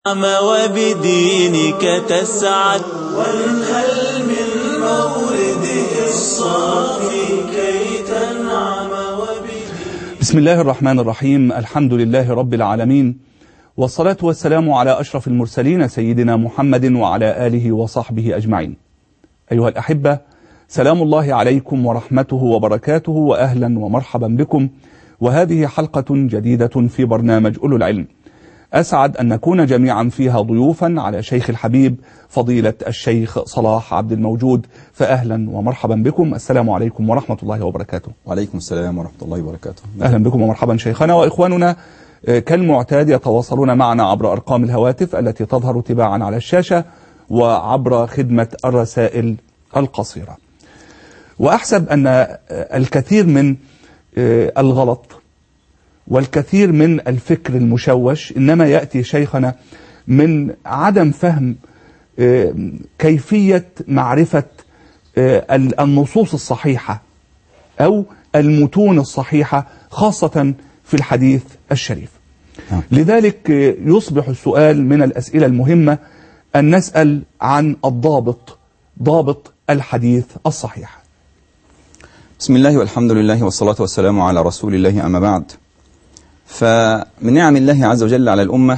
وبدينك تسعد وانهل من مورده الصافي كي تنعم وبدينك. بسم الله الرحمن الرحيم. الحمد لله رب العالمين، والصلاة والسلام على أشرف المرسلين سيدنا محمد وعلى آله وصحبه أجمعين. أيها الأحبة، سلام الله عليكم ورحمته وبركاته، وأهلا ومرحبا بكم، وهذه حلقة جديدة في برنامج أولو العلم. أسعد أن نكون جميعا فيها ضيوفا على شيخ الحبيب فضيلة الشيخ صلاح عبد الموجود، فأهلا ومرحبا بكم. السلام عليكم ورحمة الله وبركاته. وعليكم السلام ورحمة الله وبركاته. أهلا بكم ومرحبا شيخنا. وإخواننا كالمعتاد يتواصلون معنا عبر أرقام الهواتف التي تظهر تباعا على الشاشة وعبر خدمة الرسائل القصيرة. وأحسب أن الكثير من الغلط والكثير من الفكر المشوش إنما يأتي شيخنا من عدم فهم كيفية معرفة النصوص الصحيحة أو المتون الصحيحة، خاصة في الحديث الشريف. لذلك يصبح السؤال من الأسئلة المهمة أن نسأل عن ضابط الحديث الصحيح. بسم الله والحمد لله والصلاة والسلام على رسول الله، أما بعد. فمن نعم الله عز وجل على الأمة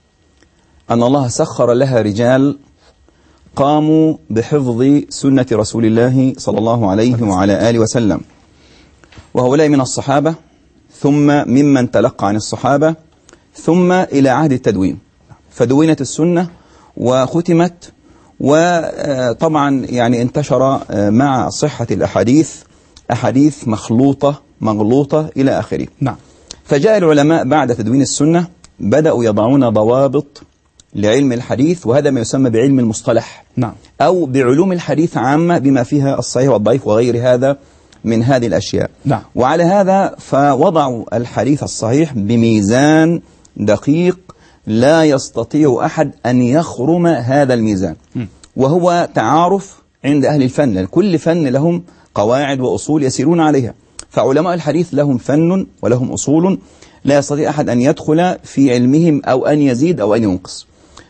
أن الله سخر لها رجال قاموا بحفظ سنة رسول الله صلى الله عليه وعلى آله وسلم، وهؤلاء من الصحابة، ثم ممن تلقى عن الصحابة، ثم إلى عهد التدوين، فدونت السنة وختمت، وطبعا يعني انتشر مع صحة الأحاديث أحاديث مخلوطة مغلوطة إلى آخره. نعم. فجاء العلماء بعد تدوين السنة بدأوا يضعون ضوابط لعلم الحديث، وهذا ما يسمى بعلم المصطلح. نعم. أو بعلوم الحديث عامة بما فيها الصحيح والضعيف وغير هذا من هذه الأشياء. نعم. وعلى هذا فوضعوا الحديث الصحيح بميزان دقيق لا يستطيع أحد أن يخرم هذا الميزان، وهو تعارف عند أهل الفن، لأن كل فن لهم قواعد وأصول يسيرون عليها. فعلماء الحديث لهم فن ولهم أصول لا يستطيع أحد أن يدخل في علمهم أو أن يزيد أو أن ينقص.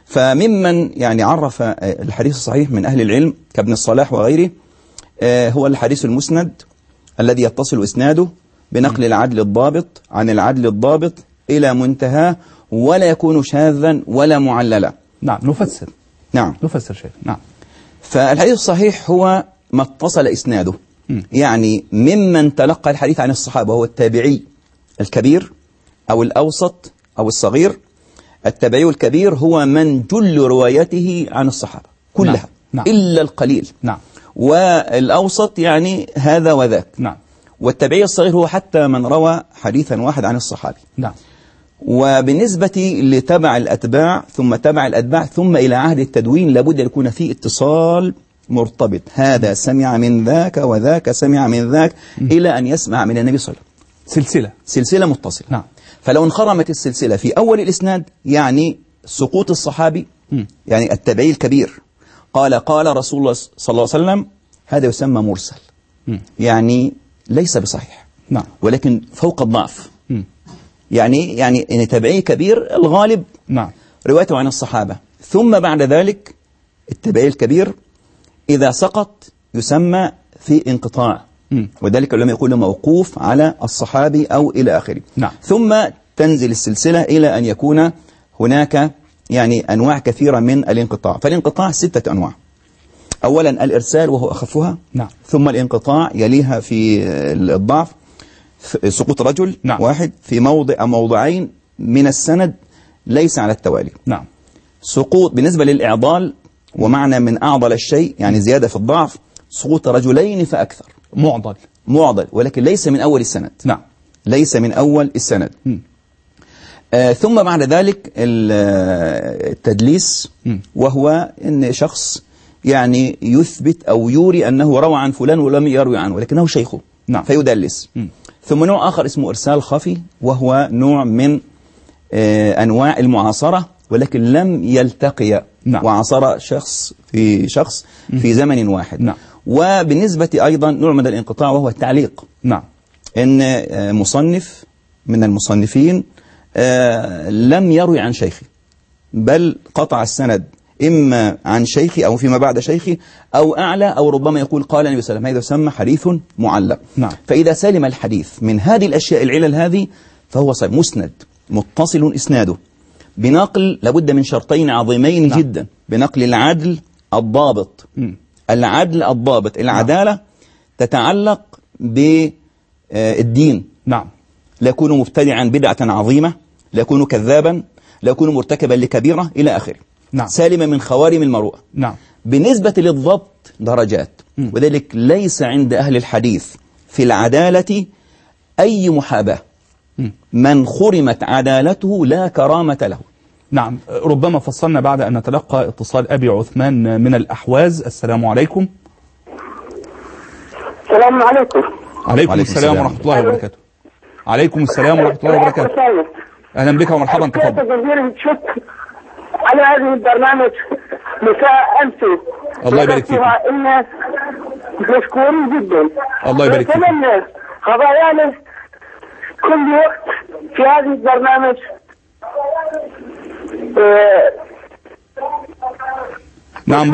فممن يعني عرف الحديث الصحيح من أهل العلم كابن الصلاح وغيره هو الحديث المسند الذي يتصل إسناده بنقل العدل الضابط عن العدل الضابط إلى منتهى، ولا يكون شاذا ولا معللا. نعم. نفسر شيء. نعم. فالحديث الصحيح هو ما اتصل إسناده، يعني ممن تلقى الحديث عن الصحابة، هو التابعي الكبير أو الأوسط أو الصغير. التابعي الكبير هو من جل روايته عن الصحابة كلها. نعم. إلا القليل. نعم. والأوسط يعني هذا وذاك. نعم. والتابعي الصغير هو حتى من روى حديثا واحد عن الصحابي. نعم. وبالنسبة لتبع الأتباع ثم تبع الأتباع ثم إلى عهد التدوين لابد أن يكون فيه اتصال مرتبط، هذا سمع من ذاك وذاك سمع من ذاك إلى أن يسمع من النبي صلى الله عليه وسلم. سلسلة متصلة. نعم. فلو انخرمت السلسلة في أول الإسناد يعني سقوط الصحابي، يعني التابعي الكبير قال رسول الله صلى الله عليه وسلم، هذا يسمى مرسل، يعني ليس بصحيح. نعم. ولكن فوق الضعف. يعني إن تابعي كبير الغالب نعم روايته عن الصحابة، ثم بعد ذلك التابعي الكبير إذا سقط يسمى في انقطاع، وذلك لما يقول موقوف على الصحابي أو إلى آخره. نعم. ثم تنزل السلسلة إلى أن يكون هناك يعني أنواع كثيرة من الانقطاع. فالانقطاع 6 أنواع. أولا الإرسال وهو أخفها. نعم. ثم الانقطاع يليها في الضعف سقوط رجل. نعم. واحد في موضع أو موضعين من السند ليس على التوالي. نعم. سقوط بالنسبة للإعضال، ومعنى من أعضل الشيء يعني زيادة في الضعف، سقوط رجلين فأكثر. معضل ولكن ليس من أول السند. نعم. ليس من أول السند. ثم بعد ذلك التدليس، وهو أن شخص يعني يثبت أو يوري أنه روى عن فلان ولم يروي عنه ولكنه شيخه. نعم. فيدلس. ثم نوع آخر اسمه إرسال خفي، وهو نوع من أنواع المعاصرة ولكن لم يلتقي. نعم. وعاصر شخص في زمن واحد. نعم. وبالنسبة أيضا نوع من الانقطاع وهو التعليق. نعم. إن مصنف من المصنفين لم يروي عن شيخه، بل قطع السند إما عن شيخي أو فيما بعد شيخي أو أعلى، أو ربما يقول قال النبي صلى الله عليه وسلم. هذا يسمى حديث معلق. نعم. فإذا سلم الحديث من هذه الأشياء العلل هذه فهو صحيح مسند متصل إسناده بنقل، لابد من شرطين عظيمين نعم. جدا، بنقل العدل الضابط. العدل الضابط. العدالة تتعلق بالدين. نعم. لا يكون مبتدعا بدعة عظيمة، لا يكون كذابا، لا يكون مرتكبا لكبيرة إلى آخره. نعم. سالما من خوارم المروءة. نعم. بالنسبة للضبط درجات، وذلك ليس عند أهل الحديث في العدالة أي محاباة. من خرمت عدالته لا كرامة له. نعم. ربما فصلنا بعد أن نتلقى اتصال أبي عثمان من الأحواز. السلام عليكم. السلام عليكم. عليكم السلام ورحمة الله وبركاته. عليكم السلام ورحمة الله وبركاته. أهلا بك ومرحبا، تفضل. جزيلا شكر على هذه البرنامج مساء أمس. الله يبارك فيك. إن مشكورين جدا. الله يبارك فيك. نتمنى قضايانا كل وقت في هذه البرنامج نعم.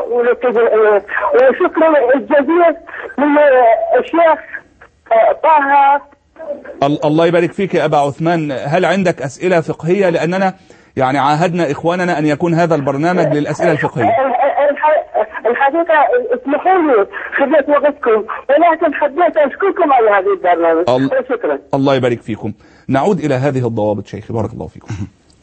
وشكرا الجزيل للشيخ طه. الله يبارك فيك يا أبا عثمان. هل عندك أسئلة فقهية؟ لأننا يعني عاهدنا إخواننا أن يكون هذا البرنامج للأسئلة الفقهية. الحقيقة اسمحوا لي خدمة وقتكم، ولكن حبيت أشكركم على هذه البرنامج. شكرا. الله يبارك فيكم. نعود إلى هذه الضوابط شيخي، بارك الله فيكم.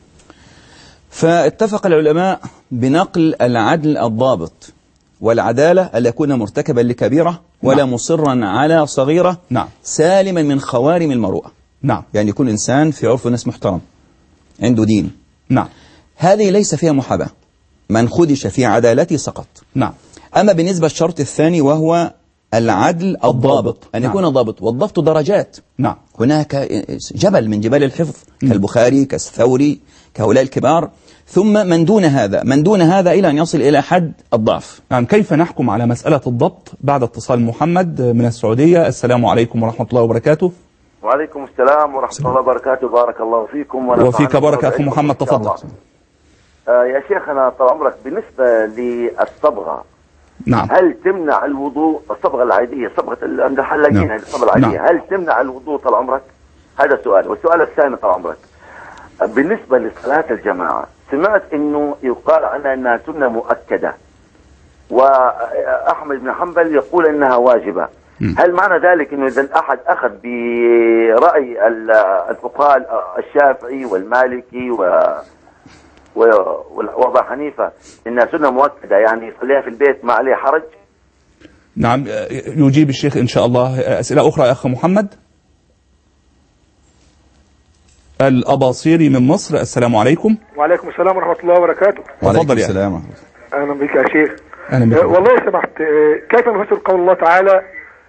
فاتفق العلماء بنقل العدل الضابط والعدالة أن يكون مرتكبا لكبيرة ولا مصرا على صغيرة. نعم. سالما من خوارم المروءة. نعم. يعني يكون إنسان في عرف الناس محترم عنده دين. نعم. هذه ليس فيها محاباة، من خدش في عدالته سقط. نعم. أما بالنسبة للشرط الثاني وهو العدل الضابط، أن يكون ضابط، والضبط درجات. نعم. هناك جبل من جبال الحفظ كالبخاري كالثوري كهؤلاء الكبار، ثم من دون هذا، من دون هذا إلى أن يصل إلى حد الضعف. نعم. كيف نحكم على مسألة الضبط بعد اتصال محمد من السعودية؟ السلام عليكم ورحمة الله وبركاته. وعليكم السلام ورحمة الله وبركاته. بارك الله فيكم. وفيك بارك أخو محمد، تفضل. يا شيخنا طال عمرك، بالنسبة للصبغة، نعم. هل تمنع الوضوء؟ الصبغة العادية، صبغة عند الحلاقين، نعم. الصبغة العادية، نعم. هل تمنع الوضوء طال عمرك؟ هذا سؤال. والسؤال الثاني طال عمرك، بالنسبة لصلاة الجماعة، سمعت انه يقال عنها انها سنة مؤكدة، واحمد بن حنبل يقول انها واجبة. هل معنى ذلك انه اذا احد اخذ برأي الفقهاء الشافعي والمالكي وابا حنيفة انها سنة مؤكدة، يعني يصليها في البيت ما عليه حرج؟ نعم. يجيب الشيخ ان شاء الله. اسئلة اخرى يا اخ محمد. الأباصيري من مصر. السلام عليكم. وعليكم السلام ورحمة الله وبركاته. تفضل يا السلام. أهلا بك يا شيخ. أهلا بك. والله سمحت، كيف نفسر قول الله تعالى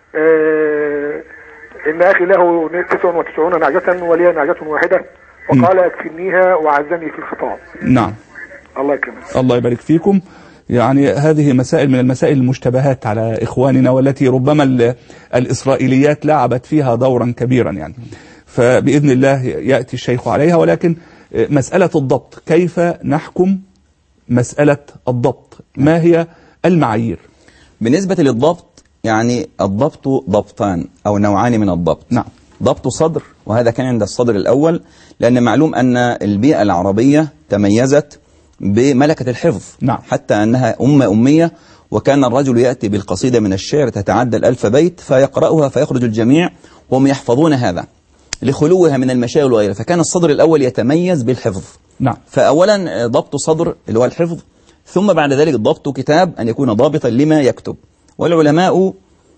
إن أخي له 99 نعجة ولي نعجة واحدة وقال اكفنيها وعزني في الخطاب. نعم. الله يكرمك. الله يبارك فيكم. يعني هذه مسائل من المسائل المشتبهات على إخواننا، والتي ربما الإسرائيليات لعبت فيها دورا كبيرا يعني، فبإذن الله يأتي الشيخ عليها. ولكن مسألة الضبط، كيف نحكم مسألة الضبط؟ ما هي المعايير؟ بالنسبة للضبط، يعني الضبط ضبطان أو نوعان من الضبط. نعم. ضبط صدر، وهذا كان عند الصدر الأول، لأن معلوم أن البيئة العربية تميزت بملكة الحفظ. نعم. حتى أنها أمية، وكان الرجل يأتي بالقصيدة من الشعر تتعدى 1000 بيت فيقرأها فيخرج الجميع وهم يحفظون هذا لخلوها من المشاغل وغيرها، فكان الصدر الأول يتميز بالحفظ. نعم. فأولا ضبط صدر اللي هو الحفظ، ثم بعد ذلك ضبط كتاب أن يكون ضابطا لما يكتب. والعلماء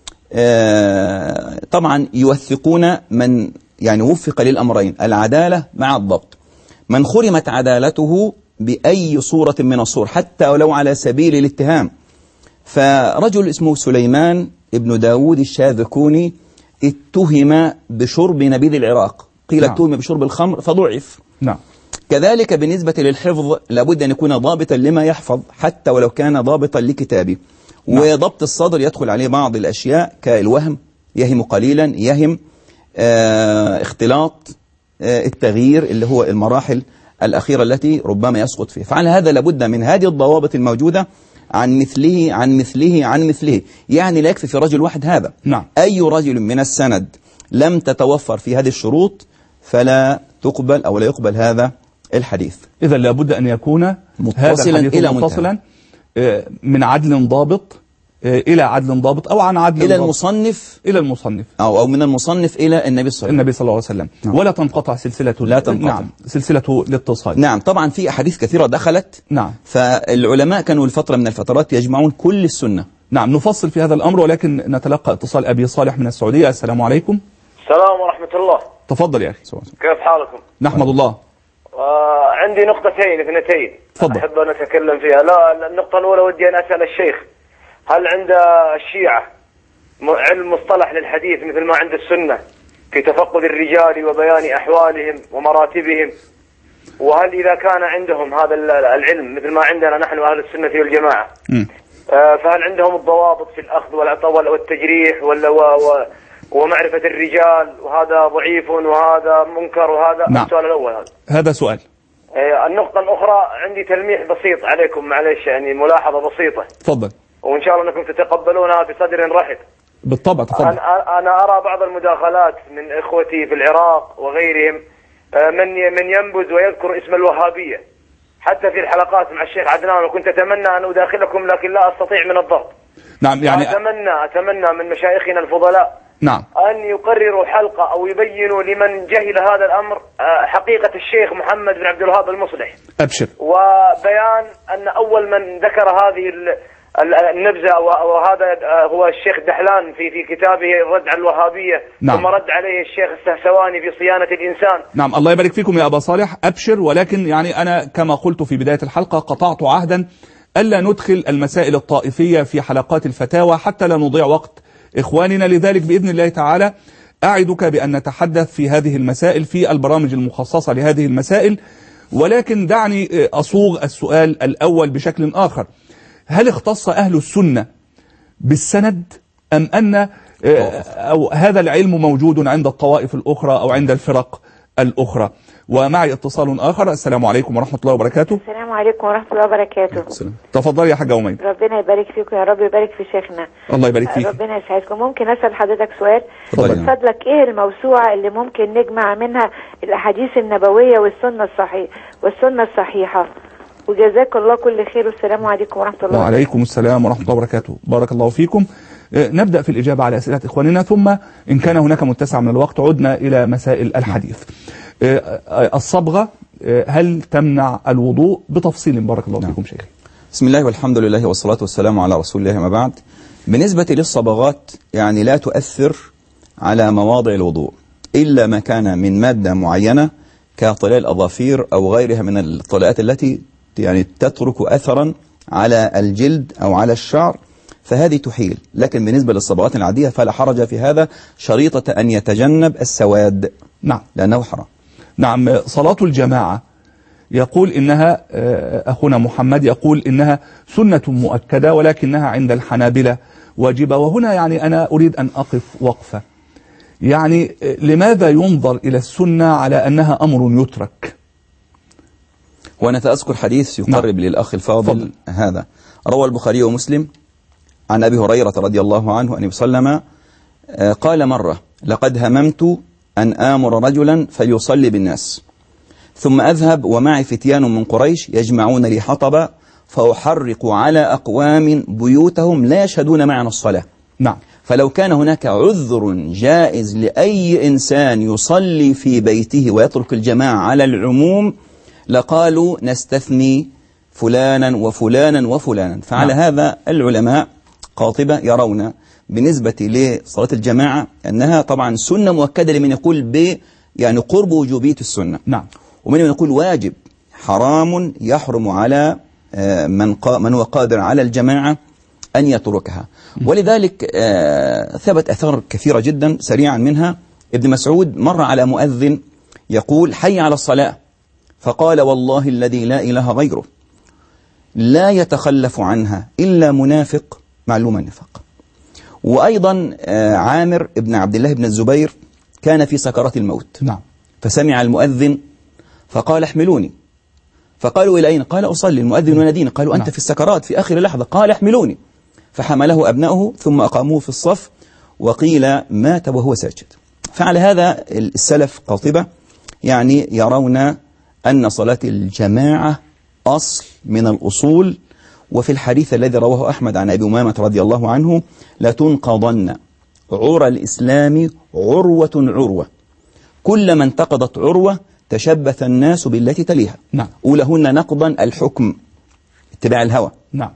طبعا يوثقون من يعني وفق للأمرين، العدالة مع الضبط. من خرمت عدالته بأي صورة من الصور حتى ولو على سبيل الاتهام، فرجل اسمه سليمان ابن داود الشاذكوني اتهم بشرب نبيذ العراق، قيل نعم. اتهم بشرب الخمر فضعف. نعم. كذلك بالنسبة للحفظ لابد أن يكون ضابطا لما يحفظ حتى ولو كان ضابطا لكتابه. نعم. وضبط الصدر يدخل عليه بعض الأشياء كالوهم، يهم قليلا، يهم اختلاط، التغيير اللي هو المراحل الأخيرة التي ربما يسقط فيها. فعلى هذا لابد من هذه الضوابط الموجودة عن مثله عن مثله عن مثله. يعني لا يكفي في رجل واحد هذا. نعم. أي رجل من السند لم تتوفر في هذه الشروط فلا تقبل أو لا يقبل هذا الحديث. إذا لابد أن يكون متصلا إلى متصلا من عدل ضابط إلى عدل ضابط، أو عن عدل إلى ضابط المصنف إلى المصنف، أو من المصنف إلى النبي صلى الله عليه وسلم. نعم. ولا تنقطع سلسلة، لا تنقطع. نعم، سلسلة الاتصال. نعم. طبعا في أحاديث كثيرة دخلت. نعم. فالعلماء كانوا الفترة من الفترات يجمعون كل السنة. نعم، نفصل في هذا الأمر، ولكن نتلقى اتصال أبي صالح من السعودية. السلام عليكم. السلام ورحمة الله. تفضل يا أخي. كيف حالكم؟ نحمد الله. عندي نقطتين اثنتين تفضل. أحب أن أتكلم فيها. لا، النقطة الأولى ودي أن أسأل الشيخ، هل عند الشيعة علم مصطلح للحديث مثل ما عند السنة في تفقد الرجال وبيان أحوالهم ومراتبهم؟ وهل إذا كان عندهم هذا العلم مثل ما عندنا نحن أهل السنة والجماعة، فهل عندهم الضوابط في الأخذ والعطاء والتجريح ومعرفة الرجال، وهذا ضعيف وهذا منكر وهذا؟ نعم. السؤال الأول هذا سؤال. النقطة الأخرى عندي تلميح بسيط عليكم، معلش يعني ملاحظة بسيطة، تفضل. وإن شاء الله أنكم تتقبلونها بصدر رحب. بالطبع، تفضل. أنا أرى بعض المداخلات من إخوتي في العراق وغيرهم من ينبذ ويذكر اسم الوهابية حتى في الحلقات مع الشيخ عدنان، وكنت أتمنى أن أداخلكم لكن لا أستطيع من الضغط. نعم. يعني أتمنى من مشايخنا الفضلاء نعم أن يقرروا حلقة أو يبينوا لمن جهل هذا الأمر حقيقة الشيخ محمد بن عبد الوهاب المصلح. أبشر. وبيان أن أول من ذكر هذه النبذة وهذا هو الشيخ دحلان في كتابه الرد على الوهابية. نعم. ثم رد عليه الشيخ السهسواني في صيانة الإنسان. نعم، الله يبارك فيكم يا أبا صالح. أبشر. ولكن يعني أنا كما قلت في بداية الحلقة قطعت عهدا ألا ندخل المسائل الطائفية في حلقات الفتاوى حتى لا نضيع وقت إخواننا. لذلك بإذن الله تعالى أعدك بأن نتحدث في هذه المسائل في البرامج المخصصة لهذه المسائل. ولكن دعني أصوغ السؤال الأول بشكل آخر: هل اختص أهل السنة بالسند، أم أن أو هذا العلم موجود عند الطوائف الأخرى أو عند الفرق الأخرى؟ ومعي اتصال آخر. السلام عليكم ورحمة الله وبركاته. السلام عليكم ورحمة الله وبركاته. تفضل يا حاجة أمين. ربنا يبارك فيكم يا رب، يبارك في شيخنا. الله يبارك فيك. ربنا يسعدكم. ممكن أسأل حضرتك سؤال؟ تفضل. فضلك إيه الموسوعة اللي ممكن نجمع منها الأحاديث النبوية والسنة الصحيحة؟ وجزاك الله كل خير، والسلام عليكم ورحمة الله. وعليكم السلام ورحمة الله وبركاته. بارك الله فيكم. نبدأ في الإجابة على أسئلة إخواننا، ثم إن كان هناك متسع من الوقت عدنا إلى مسائل الحديث. الصبغة هل تمنع الوضوء؟ بتفصيل بارك الله فيكم شيخي. بسم الله والحمد لله والصلاة والسلام على رسول الله، ما بعد. بالنسبة للصبغات يعني لا تؤثر على مواضع الوضوء إلا ما كان من مادة معينة كطلاء الأظافير أو غيرها من الطلاءات التي يعني تترك أثرا على الجلد أو على الشعر، فهذه تحيل. لكن بالنسبة للصبغات العادية فلا حرج في هذا، شريطة أن يتجنب السواد. نعم. لأنه حرام. نعم. صلاة الجماعة يقول إنها أخونا محمد يقول إنها سنة مؤكدة ولكنها عند الحنابلة واجبة. وهنا يعني أنا أريد أن أقف وقفة. يعني لماذا ينظر إلى السنة على أنها أمر يترك؟ وأنا سأذكر حديث يقرب للأخ الفاضل هذا. روى البخاري ومسلم عن أبي هريرة رضي الله عنه أن وسلم قال مرة: لقد هممت أن آمر رجلا فليصلي بالناس، ثم أذهب ومعي فتيان من قريش يجمعون لي حطبا فأحرق على أقوام بيوتهم لا يشهدون معنا الصلاة. نعم. فلو كان هناك عذر جائز لأي إنسان يصلي في بيته ويترك الجماعة على العموم لقالوا نستثني فلانا وفلانا وفلانا. فعلى هذا العلماء قاطبة يرون بالنسبة لصلاة الجماعة أنها طبعا سنة مؤكدة لمن يقول يعني قرب وجوبية السنة. نعم. ومن يقول واجب، حرام يحرم على من هو قادر على الجماعة أن يتركها. ولذلك ثبت أثار كثيرة جدا. سريعا منها ابن مسعود مر على مؤذن يقول: حي على الصلاة، فقال: والله الذي لا إله غيره لا يتخلف عنها إلا منافق معلوم النفاق. وأيضا عامر ابن عبد الله بن الزبير كان في سكرات الموت. نعم. فسمع المؤذن فقال: احملوني. فقالوا إلى أين؟ قال أصلي. المؤذن يناديني. قالوا أنت في السكرات في آخر لحظة. قال احملوني. فحمله أبنائه ثم أقاموه في الصف، وقيل مات وهو ساجد. فعلى هذا السلف قاطبة يعني يرون أن صلاة الجماعة أصل من الأصول. وفي الحديث الذي رواه أحمد عن أبي أمامة رضي الله عنه: لتنقضن عرى الإسلام عروة عروة، كلما انتقضت عروة تشبث الناس بالتي تليها. نعم. أولهن نقضا الحكم، اتباع الهوى. نعم.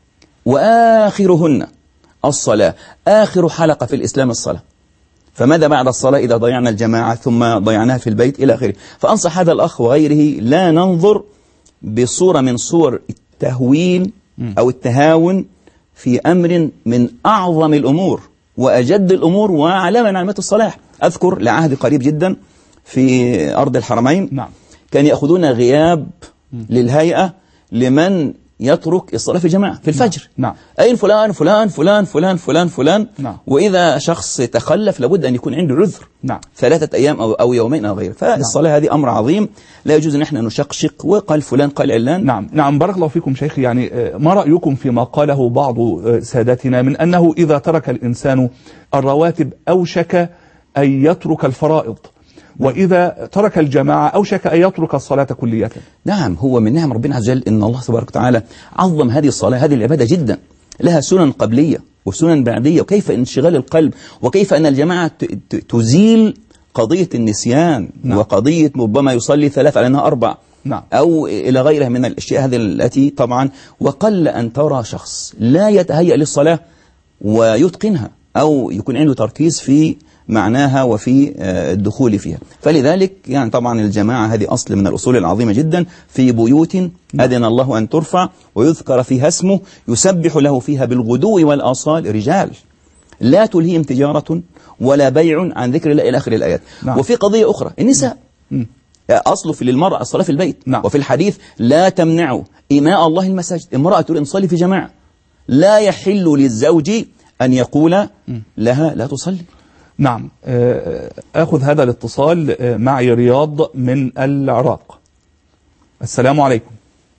وآخرهن الصلاة، آخر حلقة في الإسلام الصلاة. فماذا بعد الصلاة إذا ضيعنا الجماعة ثم ضيعناها في البيت إلى آخره؟ فأنصح هذا الأخ وغيره لا ننظر بصورة من صور التهويل أو التهاون في أمر من أعظم الأمور وأجد الأمور وعلامة من علامات الصلاح. أذكر لعهد قريب جدا في أرض الحرمين. نعم. كان يأخذون غياب للهيئة لمن يترك الصلاة في جماعة في الفجر. نعم. أين فلان فلان فلان فلان فلان فلان. نعم. وإذا شخص تخلف لابد أن يكون عنده عذر. نعم. 3 أيام أو يومين أو غيره. فالصلاة هذه أمر عظيم لا يجوز أن احنا نشقشق وقال فلان قال علان. نعم. نعم. بارك الله فيكم شيخي. يعني ما رأيكم فيما قاله بعض سادتنا من أنه إذا ترك الإنسان الرواتب أوشك أن يترك الفرائض، وإذا ترك الجماعة أوشك أن يترك الصلاة كلية؟ نعم، هو من نعم ربنا عز وجل إن الله تبارك وتعالى عظم هذه الصلاة، هذه العبادة جدا، لها سنن قبلية وسنن بعدية، وكيف انشغال القلب، وكيف أن الجماعة تزيل قضية النسيان. نعم. وقضية ربما يصلي 3 على أنها 4. نعم. أو إلى غيرها من الأشياء هذه التي طبعا وقل أن ترى شخص لا يتهيأ للصلاة ويتقنها أو يكون عنده تركيز في معناها وفي الدخول فيها. فلذلك يعني طبعا الجماعة هذه أصل من الأصول العظيمة جدا في بيوت أذن الله أن ترفع ويذكر فيها اسمه يسبح له فيها بالغدو والآصال رجال لا تلهيهم تجارة ولا بيع عن ذكر الله إلى آخر الآيات. نعم. وفي قضية أخرى النساء أصله في للمرأة الصلاة في البيت. نعم. وفي الحديث لا تمنعوا إماء الله المساجد. امرأة تريد أن تصلي في جماعة لا يحل للزوج أن يقول لها لا تصلي. نعم. أخذ هذا الاتصال. معي رياض من العراق. السلام عليكم.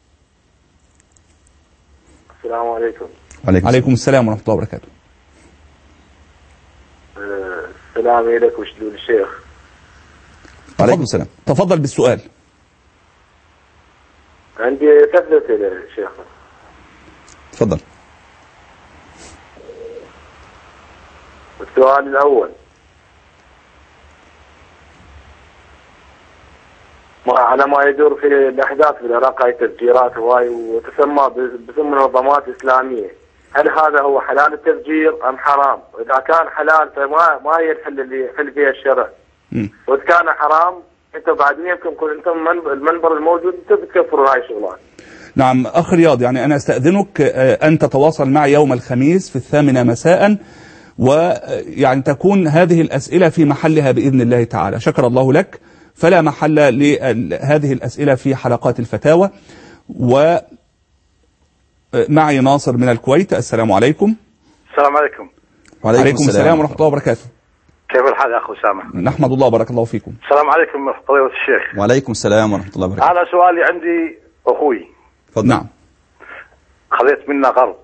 السلام عليكم. عليكم السلام ورحمة الله وبركاته. السلام عليكم وشلون الشيخ؟ عليكم السلام. تفضل بالسؤال. عندي 3 أسئلة شيخ. تفضل. السؤال الأول، على ما يدور في الأحداث في العراق هاي تفجيرات هواي وتسمى باسم منظمات إسلامية، هل هذا هو حلال التفجير أم حرام؟ وإذا كان حلال فما هي الحل اللي يحل فيها الشرع؟ وإذا كان حرام أنتم بعدين يمكن كل أنتم المنبر الموجود أنتم بتكفروا هاي الشغلات. نعم أخ رياض، يعني أنا أستأذنك أن تتواصل معي يوم الخميس في 8 مساء، ويعني تكون هذه الأسئلة في محلها بإذن الله تعالى. شكر الله لك. فلا محل لهذه الأسئلة في حلقات الفتاوى. ومعي ناصر من الكويت. السلام عليكم. السلام عليكم. وعليكم السلام ورحمة الله وبركاته. كيف الحال يا أخو أسامة؟ نحمد الله وبارك الله فيكم. السلام عليكم ورحمة الله الشيخ. وعليكم السلام ورحمة الله وبركاته. أنا سؤالي عندي أخوي. فضل. نعم. خذيت منه قرض،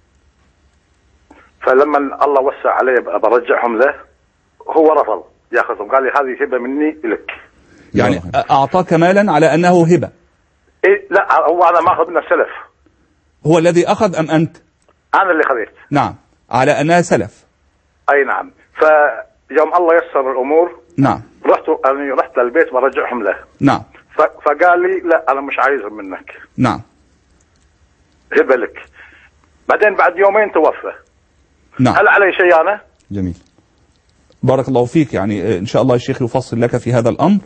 فلما الله وسع عليه برجعهم له هو رفض ياخذهم، قال لي هذه هبة مني لك. يعني أعطاك مالا على أنه هبة؟ إيه لا، هو أنا ما أخذ منه سلف. هو الذي أخذ أم أنت؟ أنا اللي خذيت. نعم، على أنها سلف. أي نعم. فيوم الله يسر الأمور نعم رحت للبيت برجعهم له. نعم. فقال لي لا أنا مش عايزهم منك. نعم. هبة لك. بعدين بعد يومين توفى. نعم. هل علي شيء أنا؟ جميل. بارك الله فيك. يعني إن شاء الله الشيخ يفصل لك في هذا الأمر.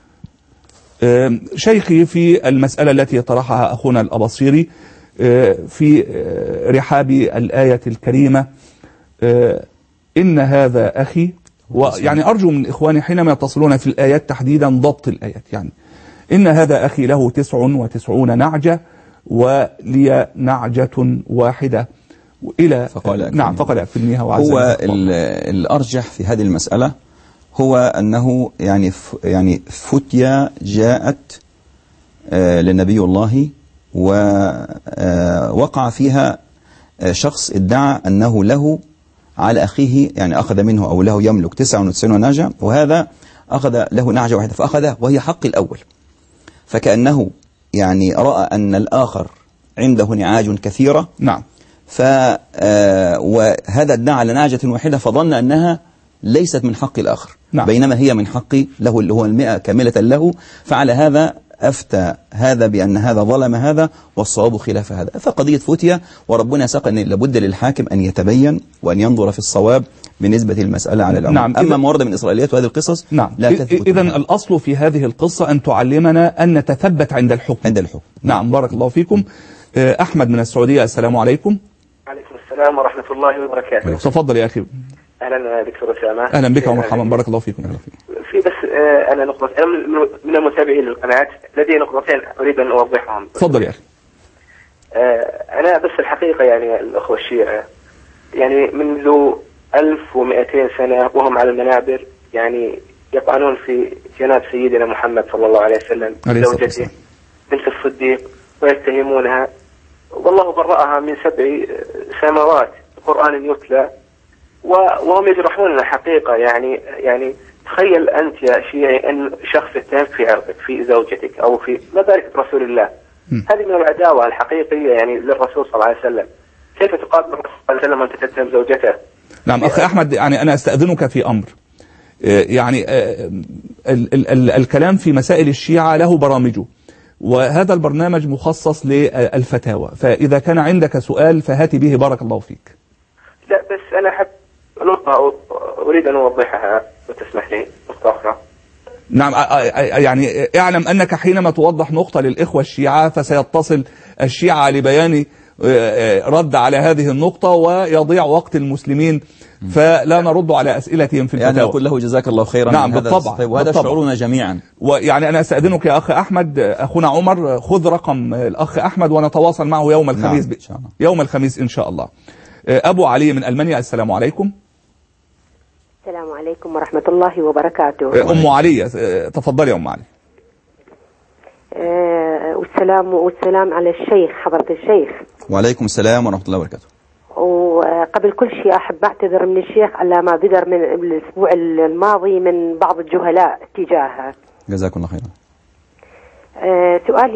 شيخي، في المسألة التي طرحها أخونا الأباصيري في رحاب الآية الكريمة إن هذا أخي، ويعني أرجو من إخواني حينما يتصلون في الآيات تحديدا ضبط الآيات، يعني إن هذا أخي له 99 نعجة ولي نعجة واحدة إلى نعم فقال أكفلنيها وعزني. هو الأرجح في هذه المسألة هو أنه يعني فتيا جاءت لنبي الله، ووقع فيها شخص ادعى أنه له على أخيه، يعني أخذ منه أو له يملك 99 نعجة، وهذا أخذ له نعجة واحدة فأخذها وهي حق الأول، فكأنه يعني رأى أن الآخر عنده نعاج كثيرة. نعم. وهذا ادعى على نعجة واحدة فظن أنها ليست من حق الآخر. نعم. بينما هي من حق له اللي هو 100 كاملة له، فعلى هذا أفتى هذا بأن هذا ظلم هذا والصواب خلاف هذا، فقضية فتية، وربنا ساق أن لابد للحاكم أن يتبين وأن ينظر في الصواب بالنسبة للمسألة على العموم. نعم. أما ما ورد من إسرائيليات وهذه القصص نعم. لا تثبت. إذن الأصل في هذه القصة أن تعلمنا أن نتثبت عند الحكم. نعم. بارك الله فيكم. أحمد من السعودية، السلام عليكم. وعليكم السلام ورحمة الله وبركاته. تفضل يا أخي. أهلا دكتور أسامة. أهلا بك ومرحبا، بارك الله فيكم. في بس أنا نقطة، أنا من المتابعين للقناة لدي نقطتين أريد أن أوضحهم. تفضل يا أخي. أنا بس الحقيقة يعني الأخوة الشيعة يعني منذ 1200 سنة وهم على المنابر يعني يطعنون في جناب سيدنا محمد صلى الله عليه وسلم زوجته بنت الصديق ويتهمونها، والله برأها من 7 سماوات قرآن يتلى، وهم يجرحون الحقيقة. يعني تخيل أنت يا شيعي أن شخص يتهم في عرضك، في زوجتك، أو في مباركة رسول الله. هذه من العداوة الحقيقية يعني للرسول صلى الله عليه وسلم. كيف تقابل الرسول صلى الله عليه وسلم وأنت تتهم زوجته؟ نعم. أخي أحمد، يعني أنا أستأذنك في أمر. يعني الكلام في مسائل الشيعة له برامجه، وهذا البرنامج مخصص للفتاوى، فإذا كان عندك سؤال فهاتي به، بارك الله فيك. لا بس أنا أحب نقطة أريد أن أوضحها وتسمح لي، نقطة أخرى. نعم. يعني اعلم أنك حينما توضح نقطة للإخوة الشيعة فسيتصل الشيعة لبيان رد على هذه النقطة ويضيع وقت المسلمين، فلا نرد على أسئلتهم في الفتاوى. يعني نقول له جزاك الله خيرا. نعم بالطبع. وهذا شعورنا جميعا. ويعني أنا أستأذنك يا أخ أحمد، أخونا عمر خذ رقم الأخ أحمد ونتواصل معه يوم الخميس. نعم. إن شاء الله. يوم الخميس إن شاء الله. أبو علي من ألمانيا، السلام عليكم. السلام عليكم ورحمة الله وبركاته. أم علي، تفضلي يا أم علي. والسلام على الشيخ، حضرة الشيخ. وعليكم السلام ورحمة الله وبركاته. وقبل كل شيء أحب أعتذر من الشيخ على ما بدر من الأسبوع الماضي من بعض الجهلاء تجاهه. جزاكم الله خيرا. سؤالي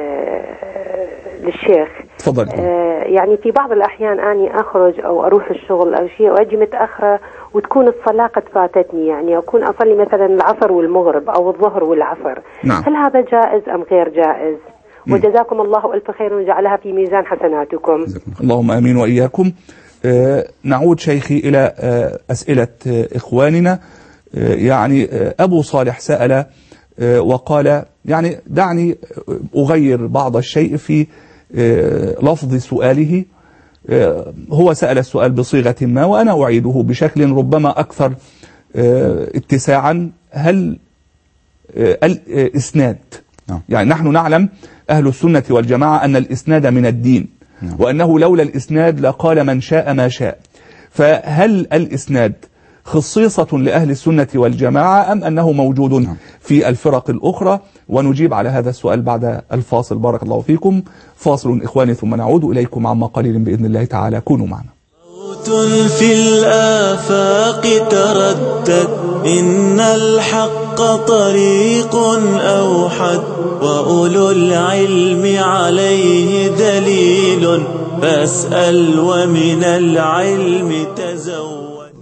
للشيخ. تفضل. يعني في بعض الأحيان أني أخرج أو أروح الشغل أو شيء وأجي متأخرة وتكون الصلاة قد فاتتني، يعني أكون أصلي مثلا العصر والمغرب أو الظهر والعصر. نعم. هل هذا جائز أم غير جائز؟ وجزاكم الله ألف خير وجعلها في ميزان حسناتكم. اللهم آمين وإياكم. نعود شيخي إلى أسئلة إخواننا. يعني أبو صالح سأل وقال يعني دعني أغير بعض الشيء في لفظ سؤاله. هو سأل السؤال بصيغة ما وأنا أعيده بشكل ربما أكثر اتساعا. هل الإسناد، يعني نحن نعلم أهل السنة والجماعة أن الإسناد من الدين، وأنه لولا الإسناد لقال من شاء ما شاء، فهل الإسناد خصيصة لأهل السنة والجماعة أم أنه موجود في الفرق الأخرى؟ ونجيب على هذا السؤال بعد الفاصل. بارك الله فيكم. فاصل إخواني ثم نعود إليكم عما قليل بإذن الله تعالى. كونوا معنا. صوت في الآفاق تردد، إن الحق طريق أوحد، وأولو العلم عليه دليل، فاسأل ومن العلم تزود.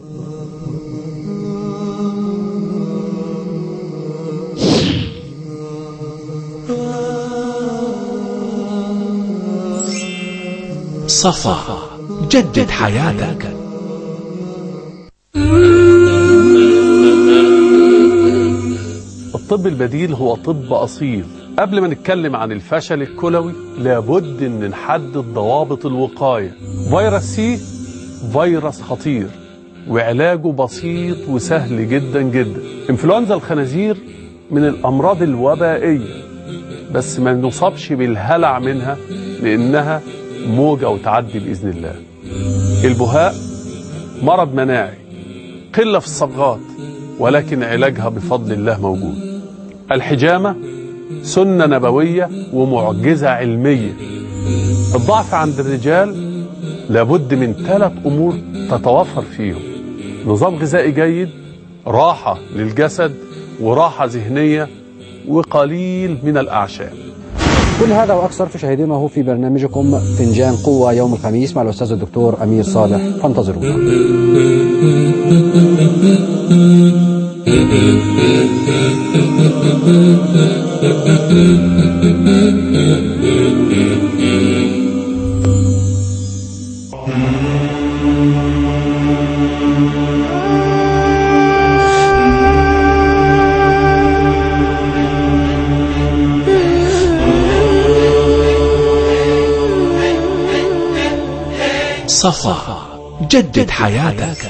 صفا، جدد حياتك. الطب البديل هو طب أصيل. قبل ما نتكلم عن الفشل الكلوي لابد ان نحدد ضوابط الوقاية. فيروس سي فيروس خطير وعلاجه بسيط وسهل جدا جدا. انفلونزا الخنازير من الأمراض الوبائية، بس ما نصابش بالهلع منها لأنها موجة وتعدي بإذن الله. البهاء مرض مناعي، قلة في الصبغات، ولكن علاجها بفضل الله موجود. الحجامة سنة نبوية ومعجزة علمية. الضعف عند الرجال لابد من 3 أمور تتوفر فيهم: نظام غذائي جيد، راحة للجسد، وراحة ذهنية، وقليل من الأعشاب. كل هذا وأكثر تشاهدونه في برنامجكم فنجان قوة يوم الخميس مع الأستاذ الدكتور أمير صالح، فانتظرونا. صفا جدد حياتك.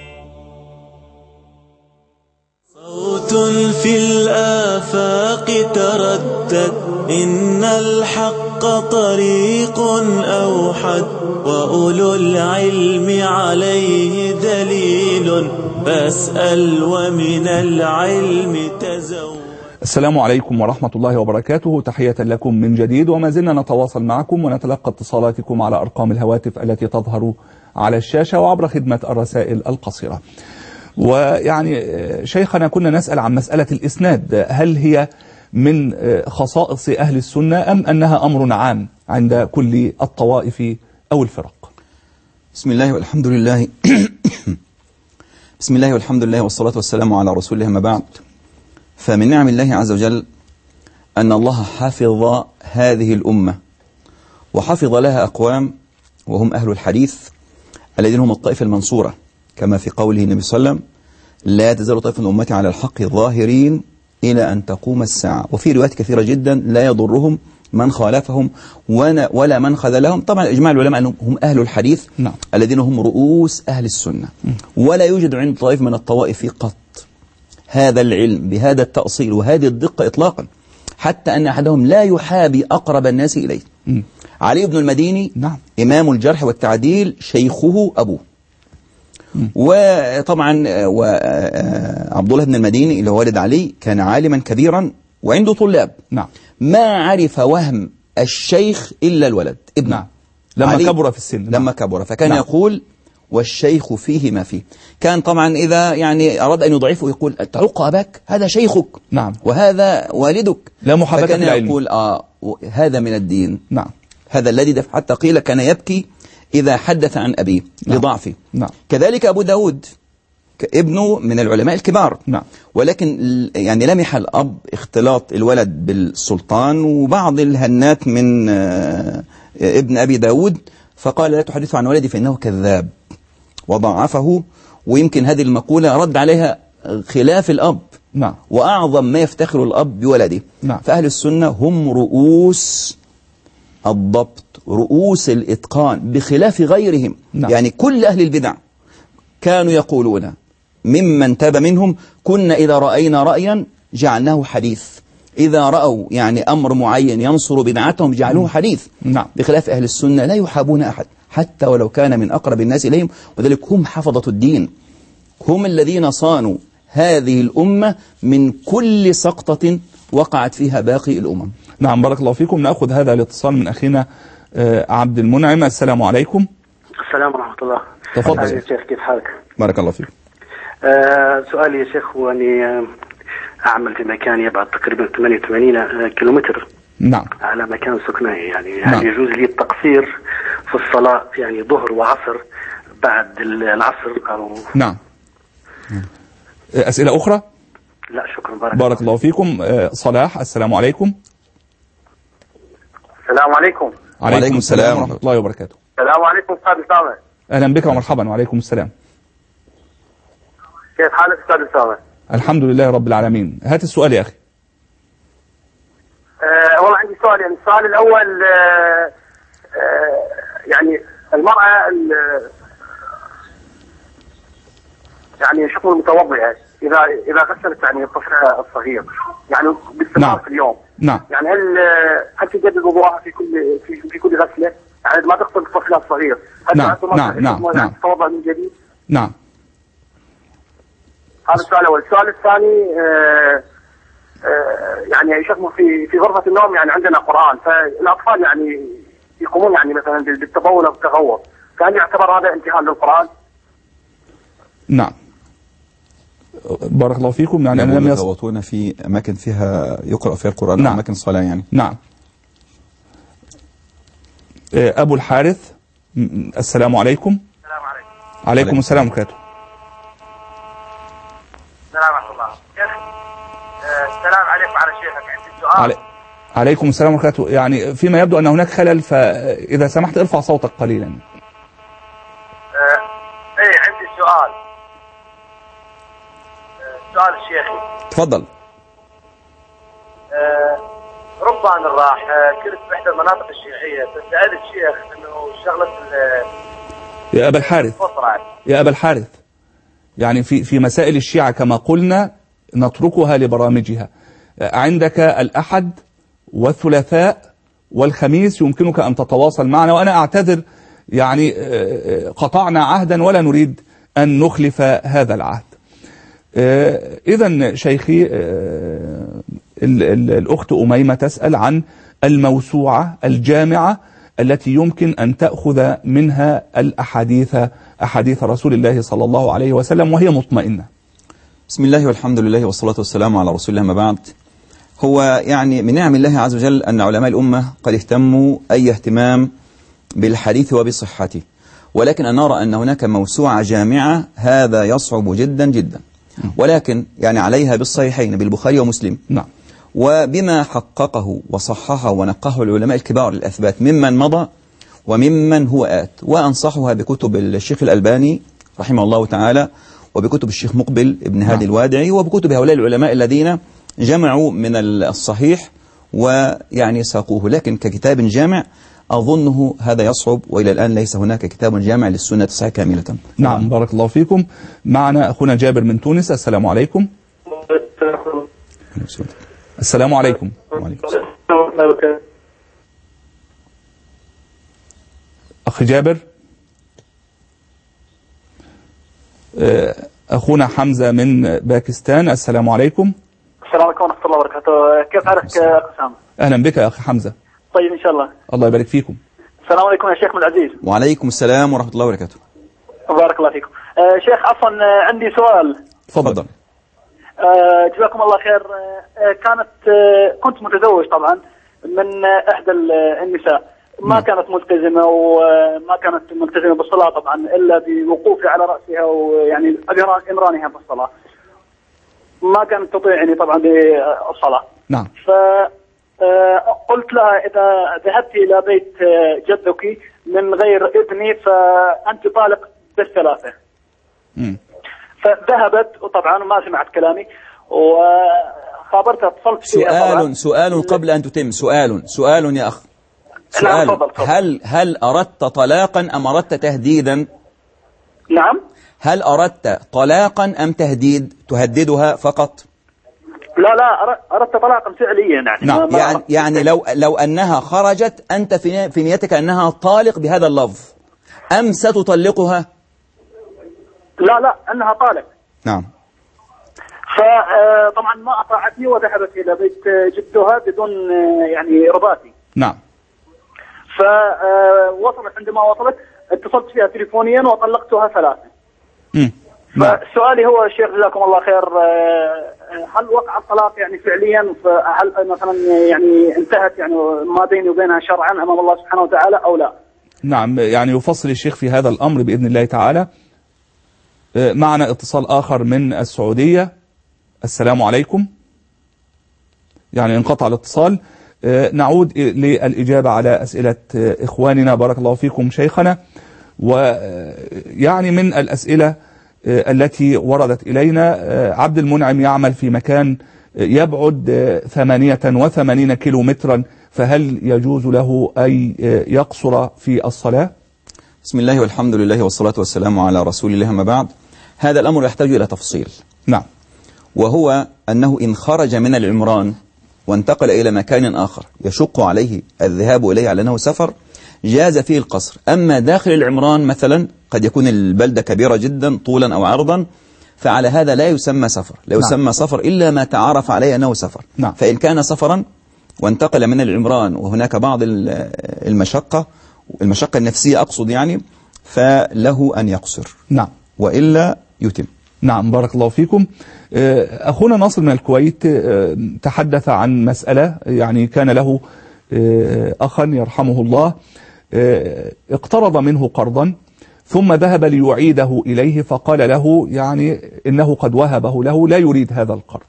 صوت في الآفاق تردد إن الحق طريق أوحد وأولو العلم عليه دليل فاسأل ومن العلم تزود. السلام عليكم ورحمة الله وبركاته، تحية لكم من جديد، وما زلنا نتواصل معكم ونتلقى اتصالاتكم على أرقام الهواتف التي تظهر على الشاشة وعبر خدمة الرسائل القصيرة. ويعني شيخنا كنا نسأل عن مسألة الإسناد، هل هي من خصائص أهل السنة أم أنها أمر عام عند كل الطوائف أو الفرق؟ بسم الله والحمد لله بسم الله والحمد لله والصلاة والسلام على رسول الله، ما بعد. فمن نعم الله عز وجل أن الله حفظ هذه الأمة وحفظ لها أقوام وهم أهل الحديث الذين هم الطائفة المنصورة، كما في قوله النبي صلى الله عليه وسلم: لا تزال طائفة من أمتي على الحق ظاهرين إلى أن تقوم الساعة. وفي روايات كثيرة جدا: لا يضرهم من خالفهم ولا من خذلهم. طبعا إجماع العلماء أنهم هم أهل الحديث الذين هم رؤوس أهل السنة، ولا يوجد عند طائفة من الطوائف قط هذا العلم بهذا التأصيل وهذه الدقة إطلاقا، حتى أن أحدهم لا يحابي أقرب الناس إليه. علي بن المديني إمام الجرح والتعديل، شيخه أبوه. وطبعا عبد الله بن المديني اللي هو والد علي كان عالما كبيرا وعنده طلاب. ما عرف وهم الشيخ إلا الولد ابنه لما كبر في السن. لما كبر فكان يقول: والشيخ فيه ما فيه. كان طبعا إذا يعني أراد أن يضعفه يقول: تعق أباك، هذا شيخك وهذا والدك، لا محاباة فكان العلم. يقول هذا من الدين. هذا الذي دفع، حتى قيل كان يبكي إذا حدث عن أبيه لضعفه. كذلك أبو داود ابنه من العلماء الكبار، ولكن يعني لمح الأب اختلاط الولد بالسلطان وبعض الهنات من ابن أبي داود، فقال: لا تحدث عن ولدي فإنه كذاب، وضعفه. ويمكن هذه المقولة رد عليها خلاف الأب. وأعظم ما يفتخر الأب بولده. فأهل السنة هم رؤوس الضبط، رؤوس الإتقان، بخلاف غيرهم. يعني كل أهل البدع كانوا يقولون ممن تاب منهم: كنا إذا رأينا رأيا جعلناه حديث، إذا رأوا يعني أمر معين ينصر بدعتهم جعلوه حديث. بخلاف أهل السنة لا يحابون أحد حتى ولو كان من أقرب الناس إليهم، وذلك هم حفظة الدين، هم الذين صانوا هذه الأمة من كل سقطة وقعت فيها باقي الأمم. نعم، بارك الله فيكم. نأخذ هذا الاتصال من أخينا عبد المنعم. السلام عليكم. السلام ورحمة الله. تفضل يا شيخ، كيف حالك؟ بارك الله فيك. سؤالي يا شيخ هو أني أعمل في مكان يبعد تقريبا 88 كيلومتر على مكان سكني، يعني هل يجوز لي التقصير في الصلاة، يعني ظهر وعصر بعد العصر أو أسئلة أخرى؟ لا شكرا. بارك الله فيكم. صلاح، السلام عليكم. السلام عليكم. وعليكم السلام ورحمة الله وبركاته. السلام عليكم أستاذ أسامة. أهلا بك ومرحبا. وعليكم السلام. كيف حالك أستاذ أسامة؟ الحمد لله رب العالمين. هات السؤال يا أخي. والله عندي سؤال. يعني السؤال الأول يعني المرأة يعني شكل المتوضئة إذا غسلت يعني طفلها الصغير يعني باستمرار في اليوم، يعني هل تجدد وضوءها في كل غسلة؟ يعني ما تغسل طفلها الصغير، هل نعم تتوضأ من جديد؟ نعم. هذا السؤال الأول. السؤال الثاني يعني يشوفوا في غرفة النوم يعني عندنا قرآن، فالأطفال يعني يقومون يعني مثلا بالتبول أو التغوط، فهل يعتبر هذا امتهان للقرآن؟ نعم. بارك الله فيكم. يعني أنا لم يتغوطون في أماكن فيها يقرأ فيها القرآن. نعم. أماكن الصلاة يعني. نعم. أبو الحارث، السلام عليكم. السلام عليكم. عليكم السلام ورحمة الله. السلام ورحمة الله. السلام عليكم على شيخك، عندي سؤال. عليكم السلام ورحمة الله. يعني فيما يبدو أن هناك خلل، فإذا سمحت ارفع صوتك قليلا. عندي سؤال. سؤال الشيخي. تفضل. رمضان راح كنت بإحدى المناطق الشيعية، فسألت الشيخ إنه شغلة يا أبا الحارث، يعني في مسائل الشيعة كما قلنا نتركها لبرامجها. عندك الأحد والثلاثاء والخميس يمكنك أن تتواصل معنا، وأنا أعتذر يعني قطعنا عهدا ولا نريد أن نخلف هذا العهد. إذن شيخي، الأخت أميمة تسأل عن الموسوعة الجامعة التي يمكن أن تأخذ منها أحاديث رسول الله صلى الله عليه وسلم وهي مطمئنة. بسم الله والحمد لله والصلاة والسلام على رسول الله، ما بعد. هو يعني من نعم الله عز وجل أن علماء الأمة قد اهتموا أي اهتمام بالحديث وبصحته، ولكن أن نرى أن هناك موسوعة جامعة هذا يصعب جدا جدا، ولكن يعني عليها بالصحيحين بالبخاري ومسلم. نعم. وبما حققه وصححه ونقاه العلماء الكبار للأثبات ممن مضى وممن هو آت، وأنصحها بكتب الشيخ الألباني رحمه الله تعالى، وبكتب الشيخ مقبل ابن هادي الوادعي، وبكتب هؤلاء العلماء الذين جمعوا من الصحيح ويعني ساقوه. لكن ككتاب جامع أظنه هذا يصعب، وإلى الآن ليس هناك كتاب جامع للسنة الصحيحة كاملة. نعم. بارك الله فيكم. معنا أخونا جابر من تونس. السلام عليكم. السلام عليكم. أخي جابر. أخونا حمزة من باكستان. السلام عليكم. السلام عليكم ورحمة الله وبركاته. كيف حالك أسامة؟ أهلا بك يا أخي حمزة. طيب إن شاء الله. الله يبارك فيكم. السلام عليكم يا شيخ من العزيز. وعليكم السلام ورحمة الله وبركاته. بارك الله فيكم. شيخ عفوا عندي سؤال. تفضل. جزاكم الله خير. كنت متزوج طبعا من إحدى النساء، ما كانت ملتزمة وما كانت ملتزمة بالصلاة طبعا إلا بوقوفي على رأسها ويعني إمرانها بالصلاة، ما كانت تطيعني طبعا بالصلاة. نعم. فقلت لها إذا ذهبت إلى بيت جدك من غير إذني فأنت طالق بالثلاثة. فذهبت وطبعا ما سمعت كلامي وخابرتها، اتصلت فيها. سؤال قبل أن تتم. سؤال يا أخ. نعم تفضل. هل أردت طلاقا أم أردت تهديدا؟ نعم. هل أردت طلاقا أم تهددها فقط؟ لا أردت طلاقا فعليا يعني. نعم. يعني لو أنها خرجت أنت في نيتك أنها طالق بهذا اللفظ أم ستطلقها؟ لا أنها طالق. نعم. فطبعا ما أطاعتني وذهبت إلى بيت جدها بدون يعني رضاتي. نعم. فوصلت، عندما وصلت اتصلت فيها تليفونيا وطلقتها 3. فسؤالي هو شيخ جزاكم الله خير، هل وقع الطلاق يعني فعليا؟ هل مثلا يعني انتهت يعني ما بيني وبينها شرعا امام الله سبحانه وتعالى او لا؟ نعم. يعني يفصل الشيخ في هذا الامر باذن الله تعالى. معنا اتصال اخر من السعوديه. السلام عليكم. يعني انقطع الاتصال. نعود للإجابة على أسئلة إخواننا. بارك الله فيكم شيخنا. ويعني من الأسئلة التي وردت إلينا، عبد المنعم يعمل في مكان يبعد 88 كيلومترا، فهل يجوز له أن يقصر في الصلاة؟ بسم الله والحمد لله والصلاة والسلام على رسول الله، ما بعد. هذا الأمر يحتاج إلى تفصيل. نعم. وهو أنه إن خرج من العمران وانتقل إلى مكان آخر يشق عليه الذهاب إليه على أنه سفر، جاز فيه القصر. أما داخل العمران مثلا قد يكون البلدة كبيرة جدا طولا أو عرضا، فعلى هذا لا يسمى سفر، لا يسمى سفر إلا ما تعرف عليه أنه سفر. فإن كان سفرا وانتقل من العمران وهناك بعض المشقة النفسية أقصد يعني، فله أن يقصر وإلا يتم. نعم، بارك الله فيكم. أخونا ناصر من الكويت تحدث عن مسألة، يعني كان له أخا يرحمه الله اقترض منه قرضا ثم ذهب ليعيده إليه، فقال له يعني إنه قد وهبه له، لا يريد هذا القرض.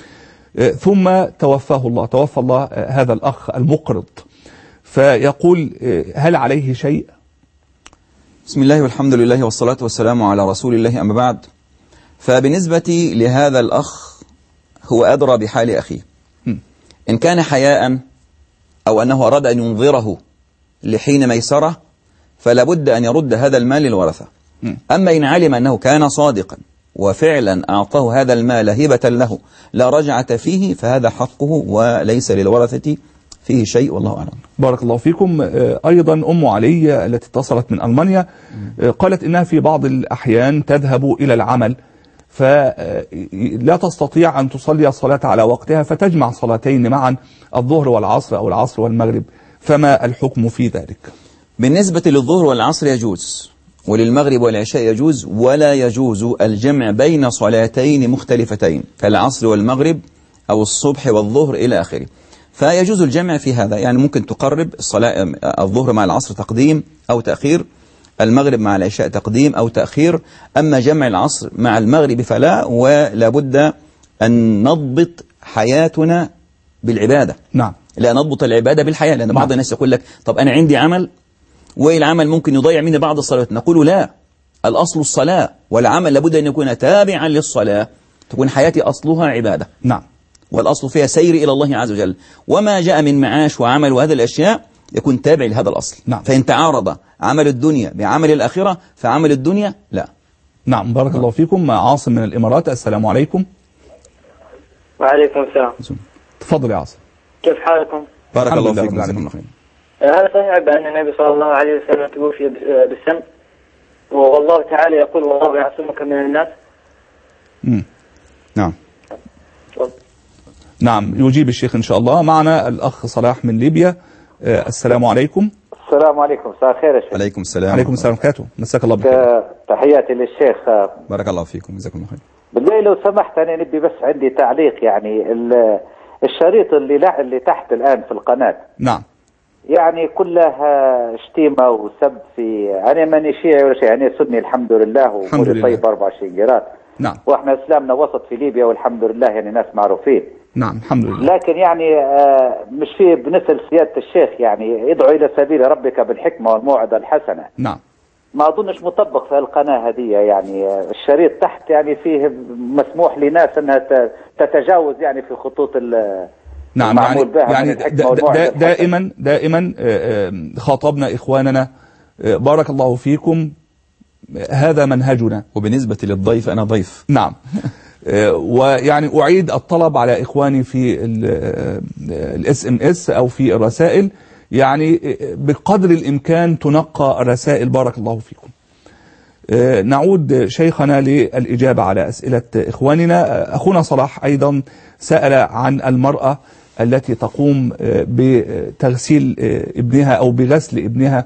ثم توفى الله هذا الأخ المقرض، فيقول هل عليه شيء؟ بسم الله والحمد لله والصلاة والسلام على رسول الله، أما بعد. فبالنسبة لهذا الأخ هو أدرى بحال أخيه. إن كان حياء أو أنه أراد أن ينظره لحين ميسرة فلا بد أن يرد هذا المال للورثة. أما إن علم أنه كان صادقا وفعلا أعطاه هذا المال هبة له لا رجعة فيه فهذا حقه وليس للورثة فيه شيء، والله أعلم. بارك الله فيكم. أيضا أم علي التي اتصلت من ألمانيا قالت إنها في بعض الأحيان تذهب إلى العمل فلا تستطيع أن تصلي الصلاة على وقتها، فتجمع صلاتين معا، الظهر والعصر أو العصر والمغرب، فما الحكم في ذلك؟ بالنسبة للظهر والعصر يجوز، وللمغرب والعشاء يجوز، ولا يجوز الجمع بين صلاتين مختلفتين كالعصر والمغرب أو الصبح والظهر إلى آخره. فيجوز الجمع في هذا، يعني ممكن تقرب الظهر مع العصر تقديم أو تأخير، المغرب مع العشاء تقديم أو تأخير. أما جمع العصر مع المغرب فلا، ولا بد أن نضبط حياتنا بالعبادة. نعم، لا نضبط العبادة بالحياة، لأن بعض الناس يقول لك طب أنا عندي عمل والعمل ممكن يضيع مني بعض الصلوات. نقول لا، الأصل الصلاة، والعمل لابد أن يكون تابعا للصلاة، تكون حياتي أصلها عبادة. نعم، والأصل فيها سير إلى الله عز وجل، وما جاء من معاش وعمل وهذه الأشياء يكون تابع لهذا الأصل. نعم. فإن تعارض عمل الدنيا بعمل الآخرة فعمل الدنيا لا. نعم، بارك الله فيكم. عاصم من الإمارات، السلام عليكم. وعليكم السلام. تفضل يا عاصم. كيف حالكم؟ بارك الله فيكم. هل صحيح بأن النبي صلى الله عليه وسلم توفي بالسم، والله تعالى يقول والله يعصمك من الناس؟ نعم. نعم، يجيب الشيخ إن شاء الله. معنا الأخ صلاح من ليبيا، السلام عليكم. السلام عليكم، مساء الخير يا شيخ. عليكم السلام. عليكم السلام وبركاته، مساك الله بالخير. تحياتي للشيخ. بارك الله فيكم، جزاكم الله خير. بالله لو سمحت أنا نبي بس عندي تعليق، يعني الشريط اللي تحت الآن في القناة. نعم. يعني كلها شتيمة وسب في، أنا ماني شيعي ولا شيء، أنا سني الحمد لله وأموري طيب 24 قيراط. نعم. وإحنا إسلامنا وسط في ليبيا والحمد لله، يعني ناس معروفين. نعم الحمد لله. لكن يعني مش في بنسأل سيادة الشيخ، يعني ادعو إلى سبيل ربك بالحكمة والموعظة الحسنة. نعم. ما أظنش مطبق في القناة هذه، يعني الشريط تحت يعني فيه مسموح لناس أنها تتجاوز يعني في خطوط نعم، يعني دائما خاطبنا إخواننا بارك الله فيكم، هذا منهجنا. وبالنسبة للضيف أنا ضيف. نعم. ويعني أعيد الطلب على إخواني في الSMS أو في الرسائل، يعني بقدر الإمكان تنقى الرسائل، بارك الله فيكم. نعود شيخنا للإجابة على أسئلة إخواننا. أخونا صلاح أيضا سأل عن المرأة التي تقوم بتغسيل ابنها أو بغسل ابنها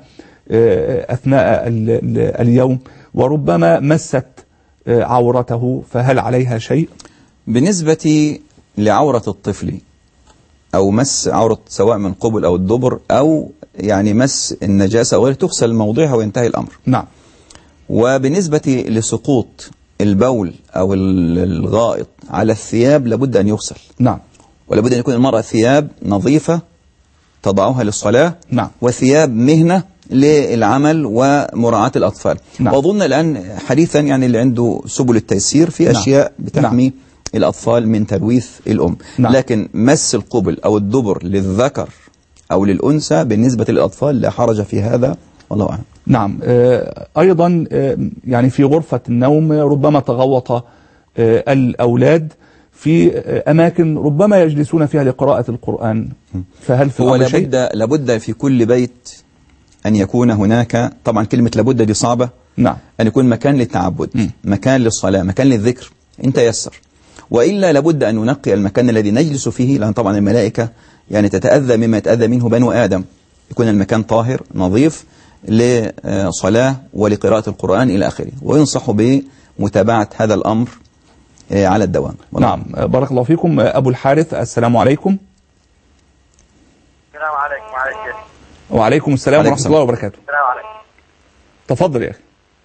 أثناء اليوم وربما مست عورته، فهل عليها شيء؟ بالنسبة لعورة الطفل أو مس عورة سواء من قبل أو الدبر أو يعني مس النجاسة وغيره تغسل موضعها وينتهي الأمر. نعم. وبالنسبة لسقوط البول أو الغائط على الثياب لابد أن يغسل. نعم. ولابد أن يكون المرأة ثياب نظيفة تضعها للصلاة. نعم. وثياب مهنة للعمل ومراعاة الأطفال. نعم. وأظن الآن حديثا يعني اللي عنده سبل التيسير في أشياء بتحمي الأطفال من تلويث الأم. نعم. لكن مس القبل أو الدبر للذكر أو للأنثى بالنسبة للأطفال لا حرج في هذا، والله أعلم. نعم. أيضا يعني في غرفة النوم ربما تغوط الأولاد في أماكن ربما يجلسون فيها لقراءة القرآن، فهل في هو لابد في كل بيت أن يكون هناك، طبعا كلمة لابد دي صعبة. نعم. أن يكون مكان للتعبد، مكان للصلاة، مكان للذكر. إن تيسر، وإلا لابد أن ننقي المكان الذي نجلس فيه، لأن طبعا الملائكة يعني تتأذى مما يتأذى منه بنو آدم، يكون المكان طاهر نظيف لصلاة ولقراءة القرآن إلى آخره. وينصح بمتابعة هذا الأمر على الدوام. نعم، بارك الله فيكم. أبو الحارث، السلام عليكم. السلام عليكم. وعليكم السلام ورحمة الله وبركاته. السلام عليكم. تفضل يا أخي.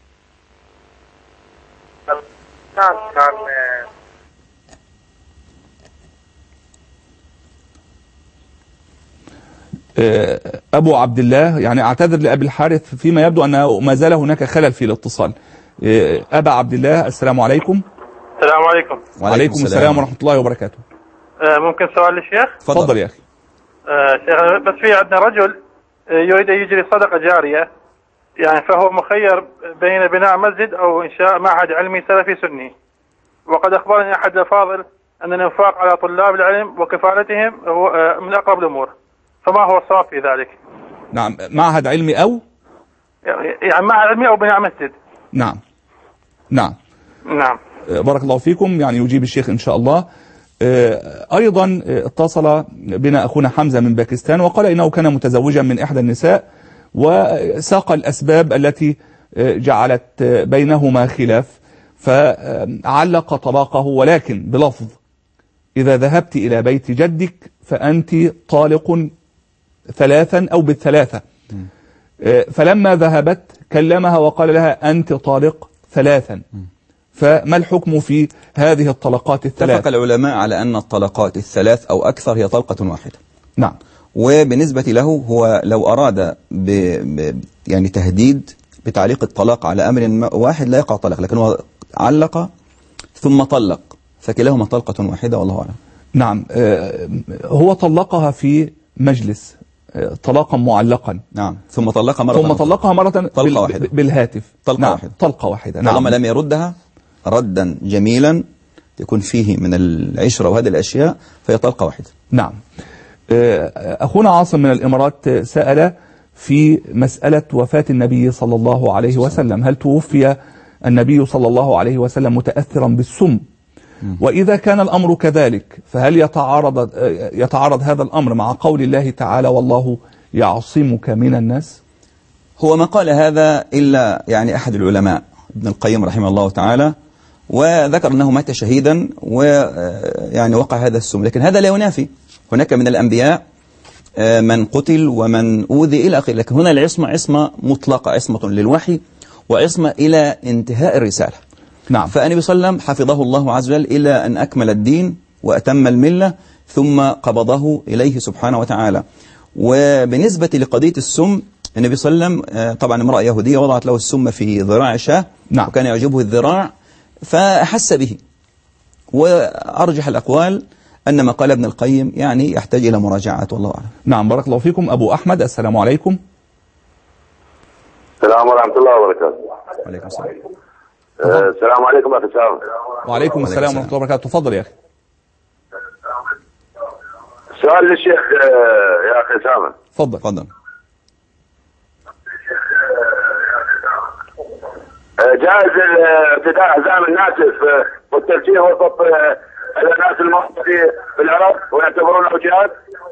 كان أبو عبد الله، يعني أعتذر لأبي الحارث فيما يبدو أن ما زال هناك خلل في الاتصال. أبا عبد الله، السلام عليكم. السلام عليكم. وعليكم السلام ورحمة الله وبركاته. ممكن سؤال للشيخ؟ تفضل يا أخي. شيخ، بس في عندنا رجل يريد أن يجري صدقة جارية، يعني فهو مخير بين بناء مسجد أو إنشاء معهد علمي سلفي سني، وقد أخبرني أحد الأفاضل أن الإنفاق على طلاب العلم وكفالتهم هو من أقرب الأمور، فما هو الصواب في ذلك؟ نعم، معهد علمي أو يعني معهد علمي أو بناء مسجد. نعم. بارك الله فيكم. يعني يجيب الشيخ إن شاء الله. أيضا اتصل بنا أخونا حمزة من باكستان وقال إنه كان متزوجا من إحدى النساء، وساق الأسباب التي جعلت بينهما خلاف، فعلق طلاقه، ولكن بلفظ: إذا ذهبت إلى بيت جدك فأنت طالق 3 أو بالثلاثة. فلما ذهبت كلمها وقال لها: أنت طالق 3. فما الحكم في هذه الطلقات الثلاث؟ اتفق العلماء على أن الطلقات الثلاث أو أكثر هي طلقة واحدة. نعم. وبالنسبة له هو لو أراد يعني تهديد بتعليق الطلاق على أمر واحد لا يقع طلاق، لكن هو علق ثم طلق، فكلاهما طلقة واحدة والله أعلم. نعم. هو طلقها في مجلس طلاقا معلقا. نعم. ثم طلقها مرة طلقة واحدة بالهاتف. طلقة واحدة. نعم. طالما لم يردها ردا جميلا يكون فيه من العشرة وهذه الأشياء فهي طلقة واحدة. نعم. أخونا عاصم من الإمارات سأل في مسألة وفاة النبي صلى الله عليه وسلم: هل توفي النبي صلى الله عليه وسلم متأثرا بالسم؟ وإذا كان الأمر كذلك فهل يتعارض هذا الأمر مع قول الله تعالى: والله يعصمك من الناس؟ هو ما قال هذا إلا يعني أحد العلماء ابن القيم رحمه الله تعالى، وذكر أنه مات شهيدا ويعني وقع هذا السم، لكن هذا لا ينافي هناك من الأنبياء من قتل ومن أوذي إلى آخره، لكن هنا العصمة عصمة مطلقة، عصمة للوحي وعصمة إلى انتهاء الرسالة. نعم. فالنبي صلى الله عليه وسلم حفظه الله عز وجل إلى أن أكمل الدين وأتم الملة ثم قبضه إليه سبحانه وتعالى. وبالنسبة لقضية السم، النبي صلى الله عليه وسلم طبعا امرأة يهودية وضعت له السم في ذراع شاة. نعم. وكان يعجبه الذراع فأحس به، وأرجح الأقوال أن ما قال ابن القيم يعني يحتاج إلى مراجعة والله أعلم. نعم. بارك الله فيكم. أبو أحمد، السلام عليكم. السلام ورحمة الله وبركاته. وعليكم السلام. السلام عليكم أخي سامة. وعليكم السلام ورحمة الله وبركاته. تفضل يا أخي. سؤال للشيخ يا أخي سامة. تفضل. جائز ابتداء أحزام الناسف والترجيح وسط الناس الموجودة في العراق ويعتبرونه جهاد؟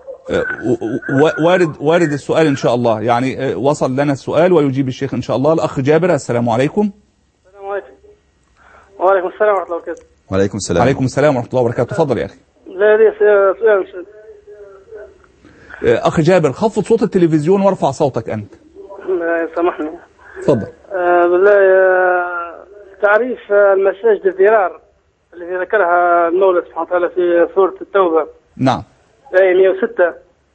وارد السؤال إن شاء الله، يعني وصل لنا السؤال ويجيب الشيخ إن شاء الله. الأخ جابر، السلام عليكم. السلام عليكم. وعليكم السلام ورحمة الله وبركاته. وعليكم السلام. وعليكم السلام ورحمة الله وبركاته. تفضل يا أخي. لا لي سؤال. أخي جابر، خفض صوت التلفزيون وارفع صوتك أنت. سامحني. تفضل. بالله تعريف المساجد الضرار الذي ذكرها المولى سبحانه وتعالى في سورة التوبة. نعم. آية 106.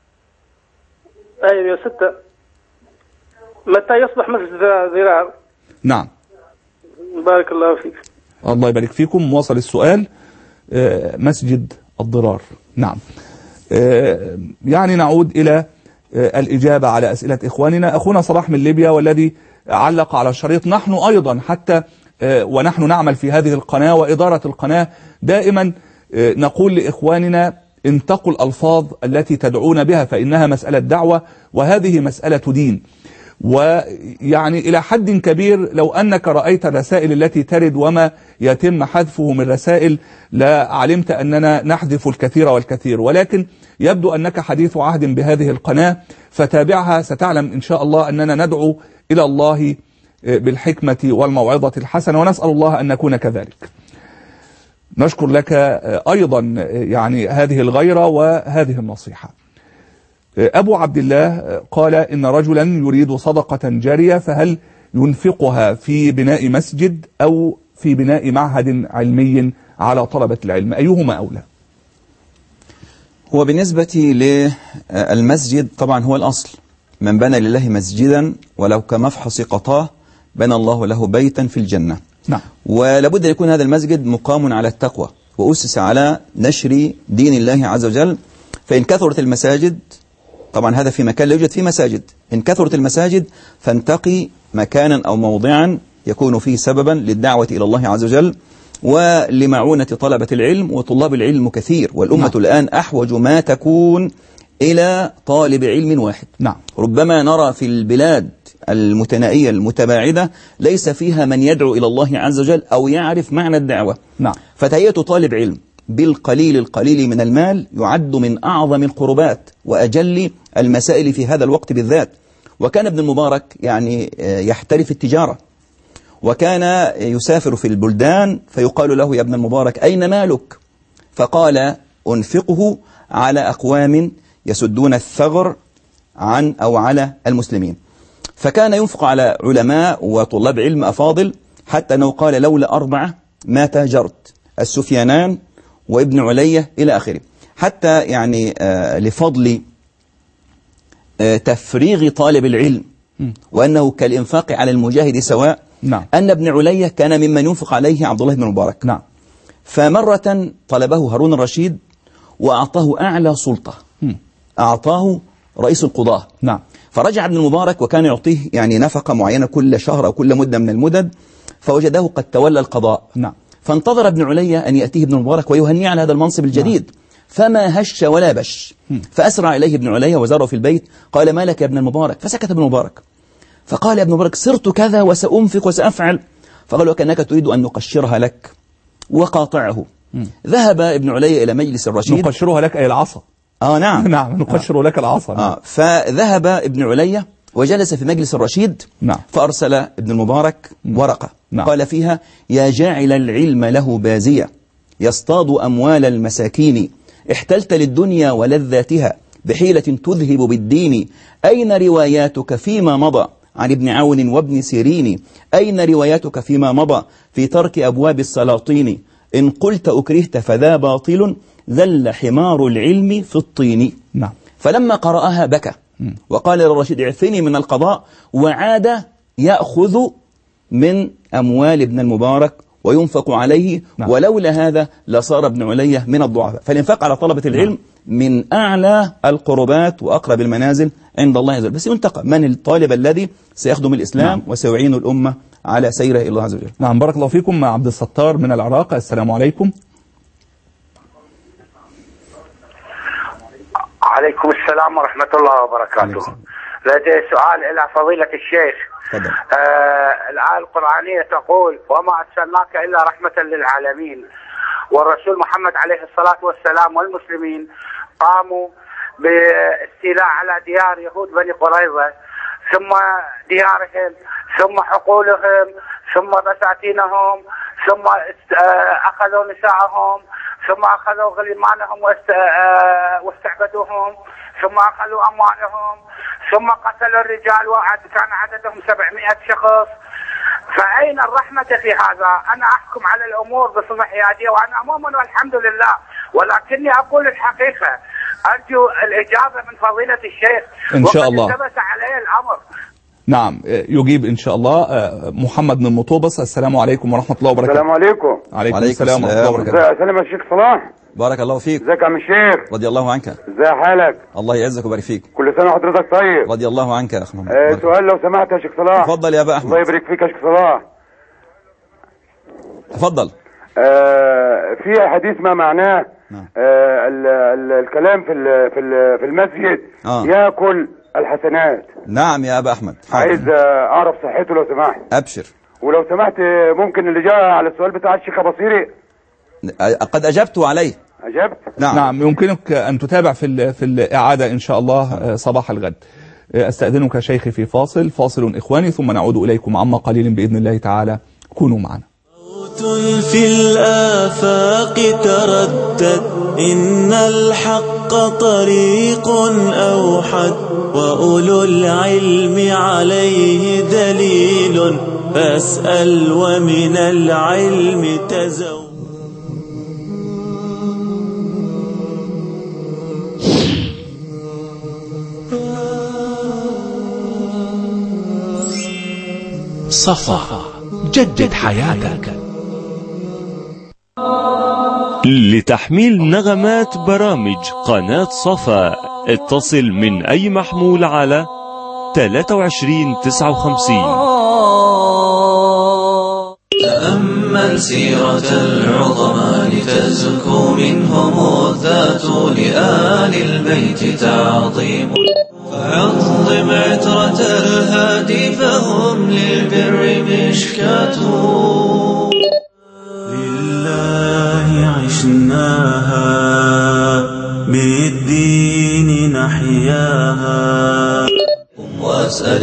متى يصبح مسجد ضرار؟ نعم. بارك الله فيك. الله يبارك فيكم. وصل السؤال. مسجد الضرار. نعم. يعني نعود إلى الإجابة على أسئلة إخواننا. أخونا صلاح من ليبيا والذي علق على الشريط: نحن أيضا حتى ونحن نعمل في هذه القناة وإدارة القناة دائما نقول لإخواننا: انتقوا الألفاظ التي تدعون بها، فإنها مسألة دعوة وهذه مسألة دين. ويعني إلى حد كبير لو أنك رأيت الرسائل التي ترد وما يتم حذفه من رسائل لا علمت أننا نحذف الكثير والكثير، ولكن يبدو أنك حديث عهد بهذه القناة، فتابعها ستعلم إن شاء الله أننا ندعو إلى الله بالحكمة والموعظة الحسنة، ونسأل الله أن نكون كذلك. نشكر لك أيضا يعني هذه الغيرة وهذه النصيحة. أبو عبد الله قال إن رجلا يريد صدقة جارية، فهل ينفقها في بناء مسجد أو في بناء معهد علمي على طلبة العلم؟ أيهما أولى؟ هو بالنسبة للمسجد طبعا هو الأصل، من بنى لله مسجدا ولو كمفحص قطاه بنى الله له بيتا في الجنة. نعم. ولابد أن يكون هذا المسجد مقام على التقوى وأسس على نشر دين الله عز وجل. فإن كثرت المساجد، طبعا هذا في مكان لا يوجد فيه مساجد، إن كثرت المساجد فانتقي مكانا أو موضعا يكون فيه سببا للدعوة إلى الله عز وجل ولمعونة طلبة العلم، وطلاب العلم كثير، والأمة الآن أحوج ما تكون إلى طالب علم واحد. نعم. ربما نرى في البلاد المتنائية المتباعدة ليس فيها من يدعو إلى الله عز وجل أو يعرف معنى الدعوة. نعم. فتهيئة طالب علم بالقليل القليل من المال يعد من أعظم القربات وأجل المسائل في هذا الوقت بالذات. وكان ابن المبارك يعني يحترف التجارة، وكان يسافر في البلدان فيقال له يا ابن المبارك أين مالك؟ فقال أنفقه على أقوام يسدون الثغر عن أو على المسلمين. فكان ينفق على علماء وطلاب علم أفاضل، حتى أنه قال لولا 4 ما تاجرت، السفيانان وابن علية إلى آخره. حتى يعني لفضل تفريغ طالب العلم وأنه كالإنفاق على المجاهد سواء. نعم. أن ابن علية كان ممن ينفق عليه عبد الله بن مبارك. نعم. فمرة طلبه هارون الرشيد وأعطاه أعلى سلطة، أعطاه رئيس القضاة. نعم. فرجع ابن المبارك وكان يعطيه يعني نفقة معينة كل شهر أو كل مدة من المدد، فوجده قد تولى القضاء. نعم. فانتظر ابن علية أن يأتيه ابن المبارك ويهنيه على هذا المنصب الجديد. نعم. فما هش ولا بش. فأسرع إليه ابن علية وزاره في البيت، قال ما لك يا ابن المبارك؟ فسكت ابن المبارك، فقال يا ابن المبارك صرت كذا وسأنفق وسأفعل. فقال وكأنك تريد أن نقشرها لك وقاطعه. ذهب ابن علية إلى مجلس الرشيد. نقشرها لك أي العصا. نعم. نعم نقشر لك العصا. فذهب ابن علية وجلس في مجلس الرشيد. نعم. فأرسل ابن المبارك ورقة. نعم. قال فيها يا جاعل العلم له بازية يصطاد أموال المساكين، احتلت للدنيا ولذاتها بحيلة تذهب بالدين، أين رواياتك فيما مضى عن ابن عون وابن سيرين؟ أين رواياتك فيما مضى في ترك أبواب السلاطين؟ إن قلت أكرهت فذا باطل، ذل حمار العلم في الطين. نعم. فلما قرأها بكى وقال للرشيد اعفني من القضاء، وعاد يأخذ من أموال ابن المبارك وينفق عليه. نعم. ولولا هذا لصار ابن علية من الضعفاء. فالإنفاق على طلبة العلم نعم. من أعلى القربات وأقرب المنازل عند الله عز وجل، بس ينتقى من الطالب الذي سيخدم الإسلام. نعم. وسيعين الأمة على سيره إلى الله عز وجل. نعم. بارك الله فيكم. مع عبد الستار من العراق. السلام عليكم. عليكم السلام ورحمة الله وبركاته. لدي سؤال إلى فضيلة الشيخ. الآية القرآنية تقول وما أرسلناك إلا رحمة للعالمين، والرسول محمد عليه الصلاة والسلام والمسلمين قاموا باستيلاء على ديار يهود بني قريظة، ثم ديارهم، ثم حقولهم، ثم بساتينهم، ثم أخذوا نساءهم، ثم أخذوا غلمانهم واستعبدوهم، ثم أخذوا أموالهم، ثم قتلوا الرجال وكان عددهم 700 شخص. فأين الرحمة في هذا؟ أنا أحكم على الأمور بصفة حيادية وأنا مؤمن والحمد لله، ولكني أقول الحقيقة. أرجو الإجابة من فضيلة الشيخ إن شاء الله. وقد ثبت عليه الأمر. نعم يجيب إن شاء الله. محمد من مطوبس. السلام عليكم ورحمة الله وبركاته. السلام عليكم. عليكم السلام ورحمة الله وبركاته. السلام الشيخ صلاح. بارك الله فيك. ازيك يا عم الشيخ؟ رضي الله عنك. ازي حالك؟ الله يعزك ويبارك فيك. كل سنة وحضرتك طيب. رضي الله عنك يا أخي محمد. سؤال لو سمحت يا شيخ صلاح. تفضل يا أبا أحمد. الله يبارك فيك يا شيخ صلاح. تفضل. في حديث ما معناه الكلام في المسجد يأكل الحسنات. نعم يا أبا أحمد. عايز أعرف صحته لو سمحت. أبشر. ولو سمحت ممكن اللي جاء على السؤال بتاع الشيخ بصيري قد أجبت عليه. أجبت؟ نعم يمكنك أن تتابع في الإعادة إن شاء الله صباح الغد. أستأذنك شيخي في فاصل إخواني، ثم نعود إليكم عما قليل بإذن الله تعالى. كونوا معنا. في الآفاق تردد إن الحق طريق أوحد وأولو العلم عليه دليل فاسأل ومن العلم تزود. صفا جدد حياتك. لتحميل نغمات برامج قناة صفا اتصل من أي محمول على 2359. تأمل سيرة العظماء لتزكو منهم الذات لآل البيت تعظيم فعظم عترة الهادي فهم للبر مشكاة لله عشناها بالدين نحياها واسأل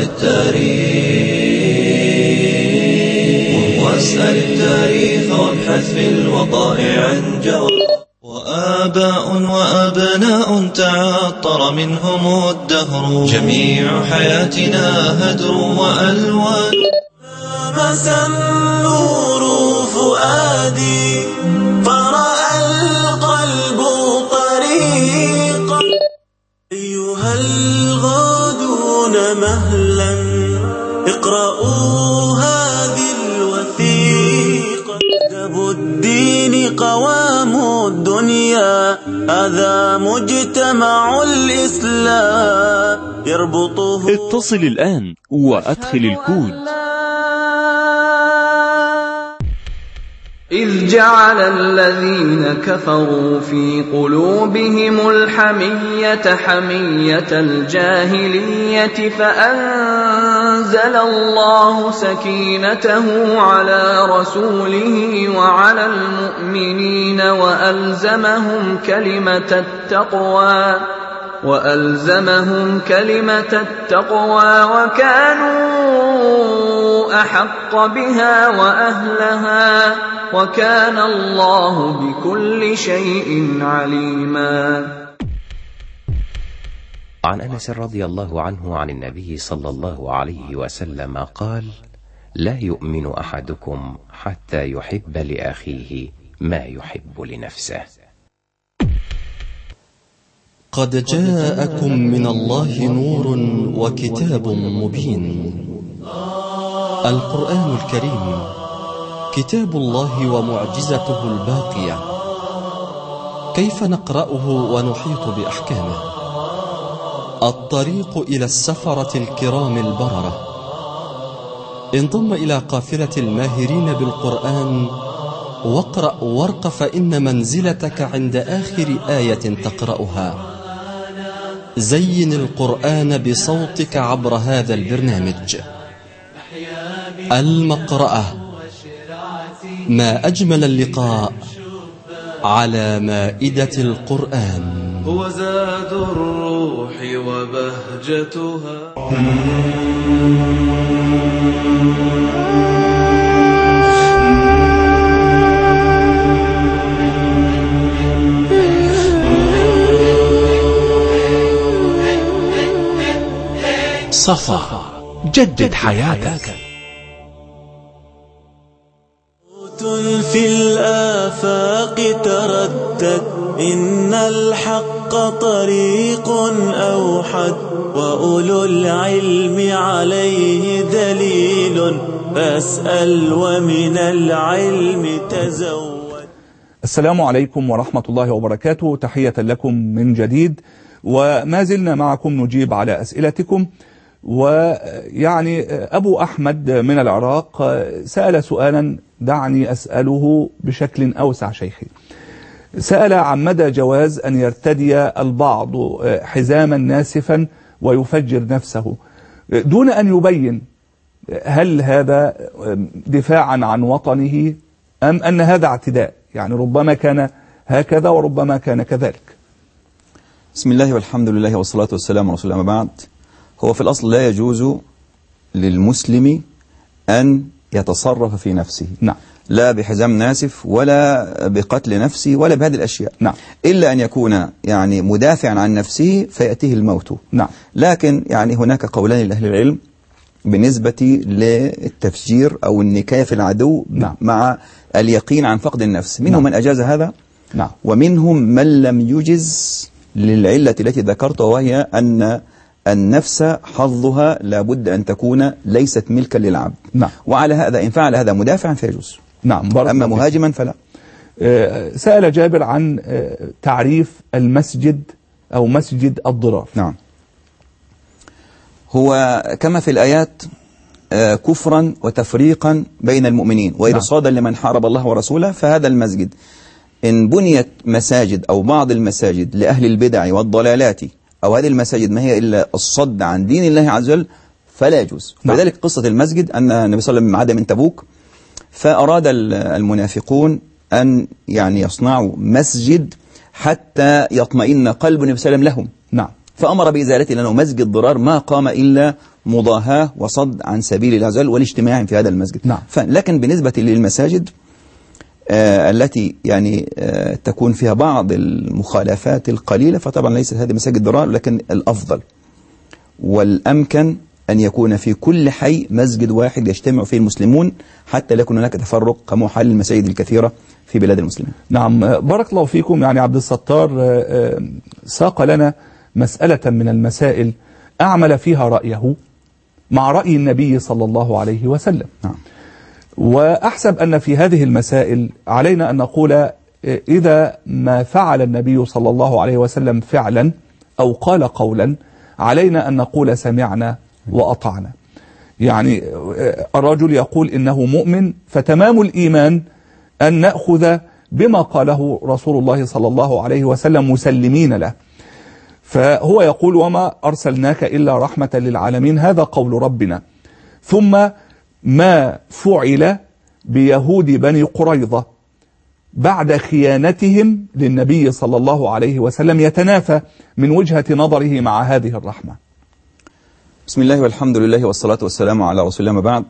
التاريخ وابحث في الوقائع عن جواب وآباء وأبناء تعطر منهم الدهر جميع حياتنا هدر وألوان لامس النور فؤادي فرأى القلب طريقا أيها الغادون مهلا اقرأوا هذه الوثيقة أدب الدين قوام الدنيا هذا مجتمع الإسلام يربطه. اتصل الآن وأدخل الكود. إذ جعل الذين كفروا في قلوبهم الحمية حمية الجاهلية فأنزل الله سكينته على رسوله وعلى المؤمنين وألزمهم كلمة التقوى وكانوا أحق بها وأهلها وكان الله بكل شيء عليما. عن أنس رضي الله عنه عن النبي صلى الله عليه وسلم قال: لا يؤمن أحدكم حتى يحب لأخيه ما يحب لنفسه. قد جاءكم من الله نور وكتاب مبين. القرآن الكريم كتاب الله ومعجزته الباقية، كيف نقرأه ونحيط بأحكامه؟ الطريق إلى السفرة الكرام البررة. انضم إلى قافلة الماهرين بالقرآن واقرأ وارق فإن منزلتك عند آخر آية تقرأها. زين القرآن بصوتك عبر هذا البرنامج. المقرأة، ما أجمل اللقاء على مائدة القرآن. هو زاد الروح وبهجتها. صفا جدد حياتك. في الآفاق تردد إن الحق طريق أوحد وأولو العلم عليه دليل فاسأل ومن العلم تزود. السلام عليكم ورحمة الله وبركاته. تحية لكم من جديد، وما زلنا معكم نجيب على أسئلتكم. ويعني أبو أحمد من العراق سأل سؤالا دعني أسأله بشكل أوسع شيخي. سأل عن مدى جواز أن يرتدي البعض حزاما ناسفا ويفجر نفسه دون أن يبين هل هذا دفاعا عن وطنه أم أن هذا اعتداء؟ يعني ربما كان هكذا وربما كان كذلك. بسم الله والحمد لله والصلاة والسلام على رسول الله. ما بعد، هو في الأصل لا يجوز للمسلم أن يتصرف في نفسه، نعم، لا بحزام ناسف ولا بقتل نفسه ولا بهذه الأشياء، نعم، إلا أن يكون يعني مدافعا عن نفسه فيأتيه الموت، نعم. لكن يعني هناك قولان لأهل العلم بالنسبة للتفجير أو النكاية في العدو، نعم، مع اليقين عن فقد النفس. منهم نعم. من أجاز هذا، نعم، ومنهم من لم يجز للعلة التي ذكرتها، وهي أن النفس حظها لابد أن تكون ليست ملكا للعبد، نعم. وعلى هذا إن فعل هذا مدافعا فيجوز، نعم. أما مهاجما فلا. سأل جابر عن تعريف المسجد أو مسجد الضرار. نعم، هو كما في الآيات كفرا وتفريقا بين المؤمنين وإرصادا لمن حارب الله ورسوله، فهذا المسجد إن بنيت مساجد أو بعض المساجد لأهل البدع والضلالات، أو هذه المساجد ما هي إلا الصد عن دين الله عز وجل، فلا يجوز. فلذلك قصة المسجد أن النبي صلى الله عليه وسلم عاد من تبوك، فأراد المنافقون أن يعني يصنعوا مسجد حتى يطمئن قلب النبي صلى الله عليه وسلم لهم، نعم، فأمر بإزالته لأنه مسجد ضرار ما قام إلا مضاهاة وصد عن سبيل الله عز وجل والاجتماع في هذا المسجد. نعم. لكن بالنسبة للمساجد التي يعني تكون فيها بعض المخالفات القليلة، فطبعا ليست هذه مساجد ضرار، لكن الأفضل والأمكن أن يكون في كل حي مسجد واحد يجتمع فيه المسلمون حتى لا يكون هناك تفرق كما حال المساجد الكثيرة في بلاد المسلمين. نعم، بارك الله فيكم. يعني عبد الستار ساق لنا مسألة من المسائل أعمل فيها رأيه مع رأي النبي صلى الله عليه وسلم. نعم. وأحسب أن في هذه المسائل علينا أن نقول إذا ما فعل النبي صلى الله عليه وسلم فعلا أو قال قولا علينا أن نقول سمعنا وأطعنا. يعني الرجل يقول إنه مؤمن، فتمام الإيمان أن نأخذ بما قاله رسول الله صلى الله عليه وسلم مسلمين له. فهو يقول وما أرسلناك إلا رحمة للعالمين، هذا قول ربنا. ثم ما فعل بيهود بني قريظة بعد خيانتهم للنبي صلى الله عليه وسلم يتنافى من وجهة نظره مع هذه الرحمة. بسم الله والحمد لله والصلاة والسلام على رسول الله. ما بعد،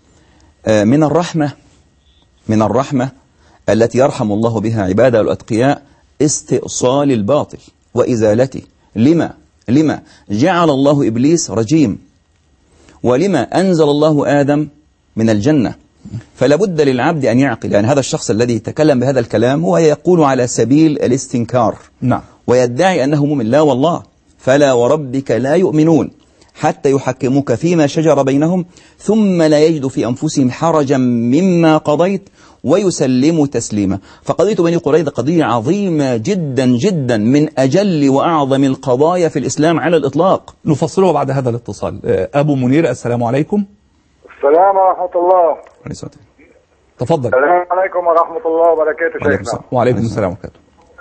من الرحمة التي يرحم الله بها عباده الأتقياء استئصال الباطل وإزالته. لما جعل الله إبليس رجيم، ولما أنزل الله آدم من الجنة. فلا بد للعبد أن يعقل، يعني هذا الشخص الذي تكلم بهذا الكلام هو يقول على سبيل الاستنكار، نعم، ويدعي أنه مؤمن. لا والله، فلا وربك لا يؤمنون حتى يحكموك فيما شجر بينهم ثم لا يجدوا في أنفسهم حرجا مما قضيت ويسلموا تسليما. فقضية بني قريظة قضية عظيمة جدا جدا، من أجل وأعظم القضايا في الإسلام على الإطلاق. نفصله بعد هذا الاتصال. أبو منير، السلام عليكم. السلام ورحمة الله. تفضل. السلام عليكم ورحمة الله وبركاته شيخنا. وعليكم السلام وبركاته.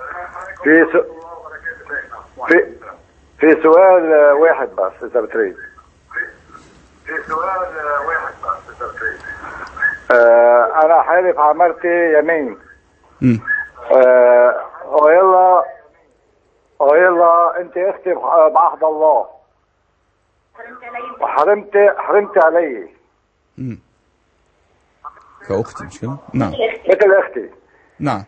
في سؤال واحد بس إذا بتريد. أنا حالف عملتي يمين. ويلا أنت أختي بعهد الله وحرمت علي. كأختي مش كده؟ نعم، مثل أختي. نعم.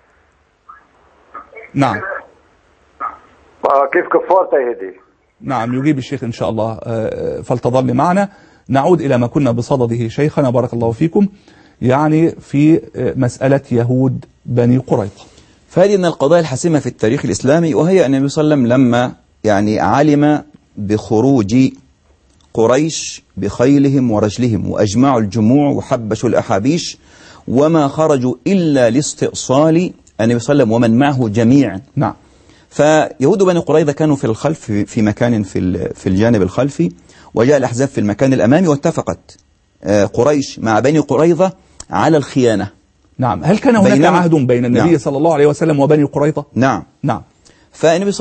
كيف كفارتي هذه؟ نعم، يجيب الشيخ إن شاء الله، فلتظل معنا. نعود إلى ما كنا بصدده شيخنا بارك الله فيكم، يعني في مسألة يهود بني قريظة. فهذه من القضايا الحاسمة في التاريخ الإسلامي، وهي أن النبي صلى الله عليه وسلم لما يعني علم بخروج قريش بخيلهم ورجلهم وأجمعوا الجموع وحبشوا الأحابيش وما خرجوا إلا لاستئصال النبي صلى الله عليه وسلم ومن معه جميعا. نعم. فيهود بني قريظة كانوا في الخلف في مكان في الجانب الخلفي، وجاء الأحزاب في المكان الأمامي، واتفقت قريش مع بني قريظة على الخيانة. نعم. هل كان هناك عهد بين النبي صلى الله عليه وسلم وبني قريظة؟ نعم. نعم. فالنبي صلى الله عليه وسلم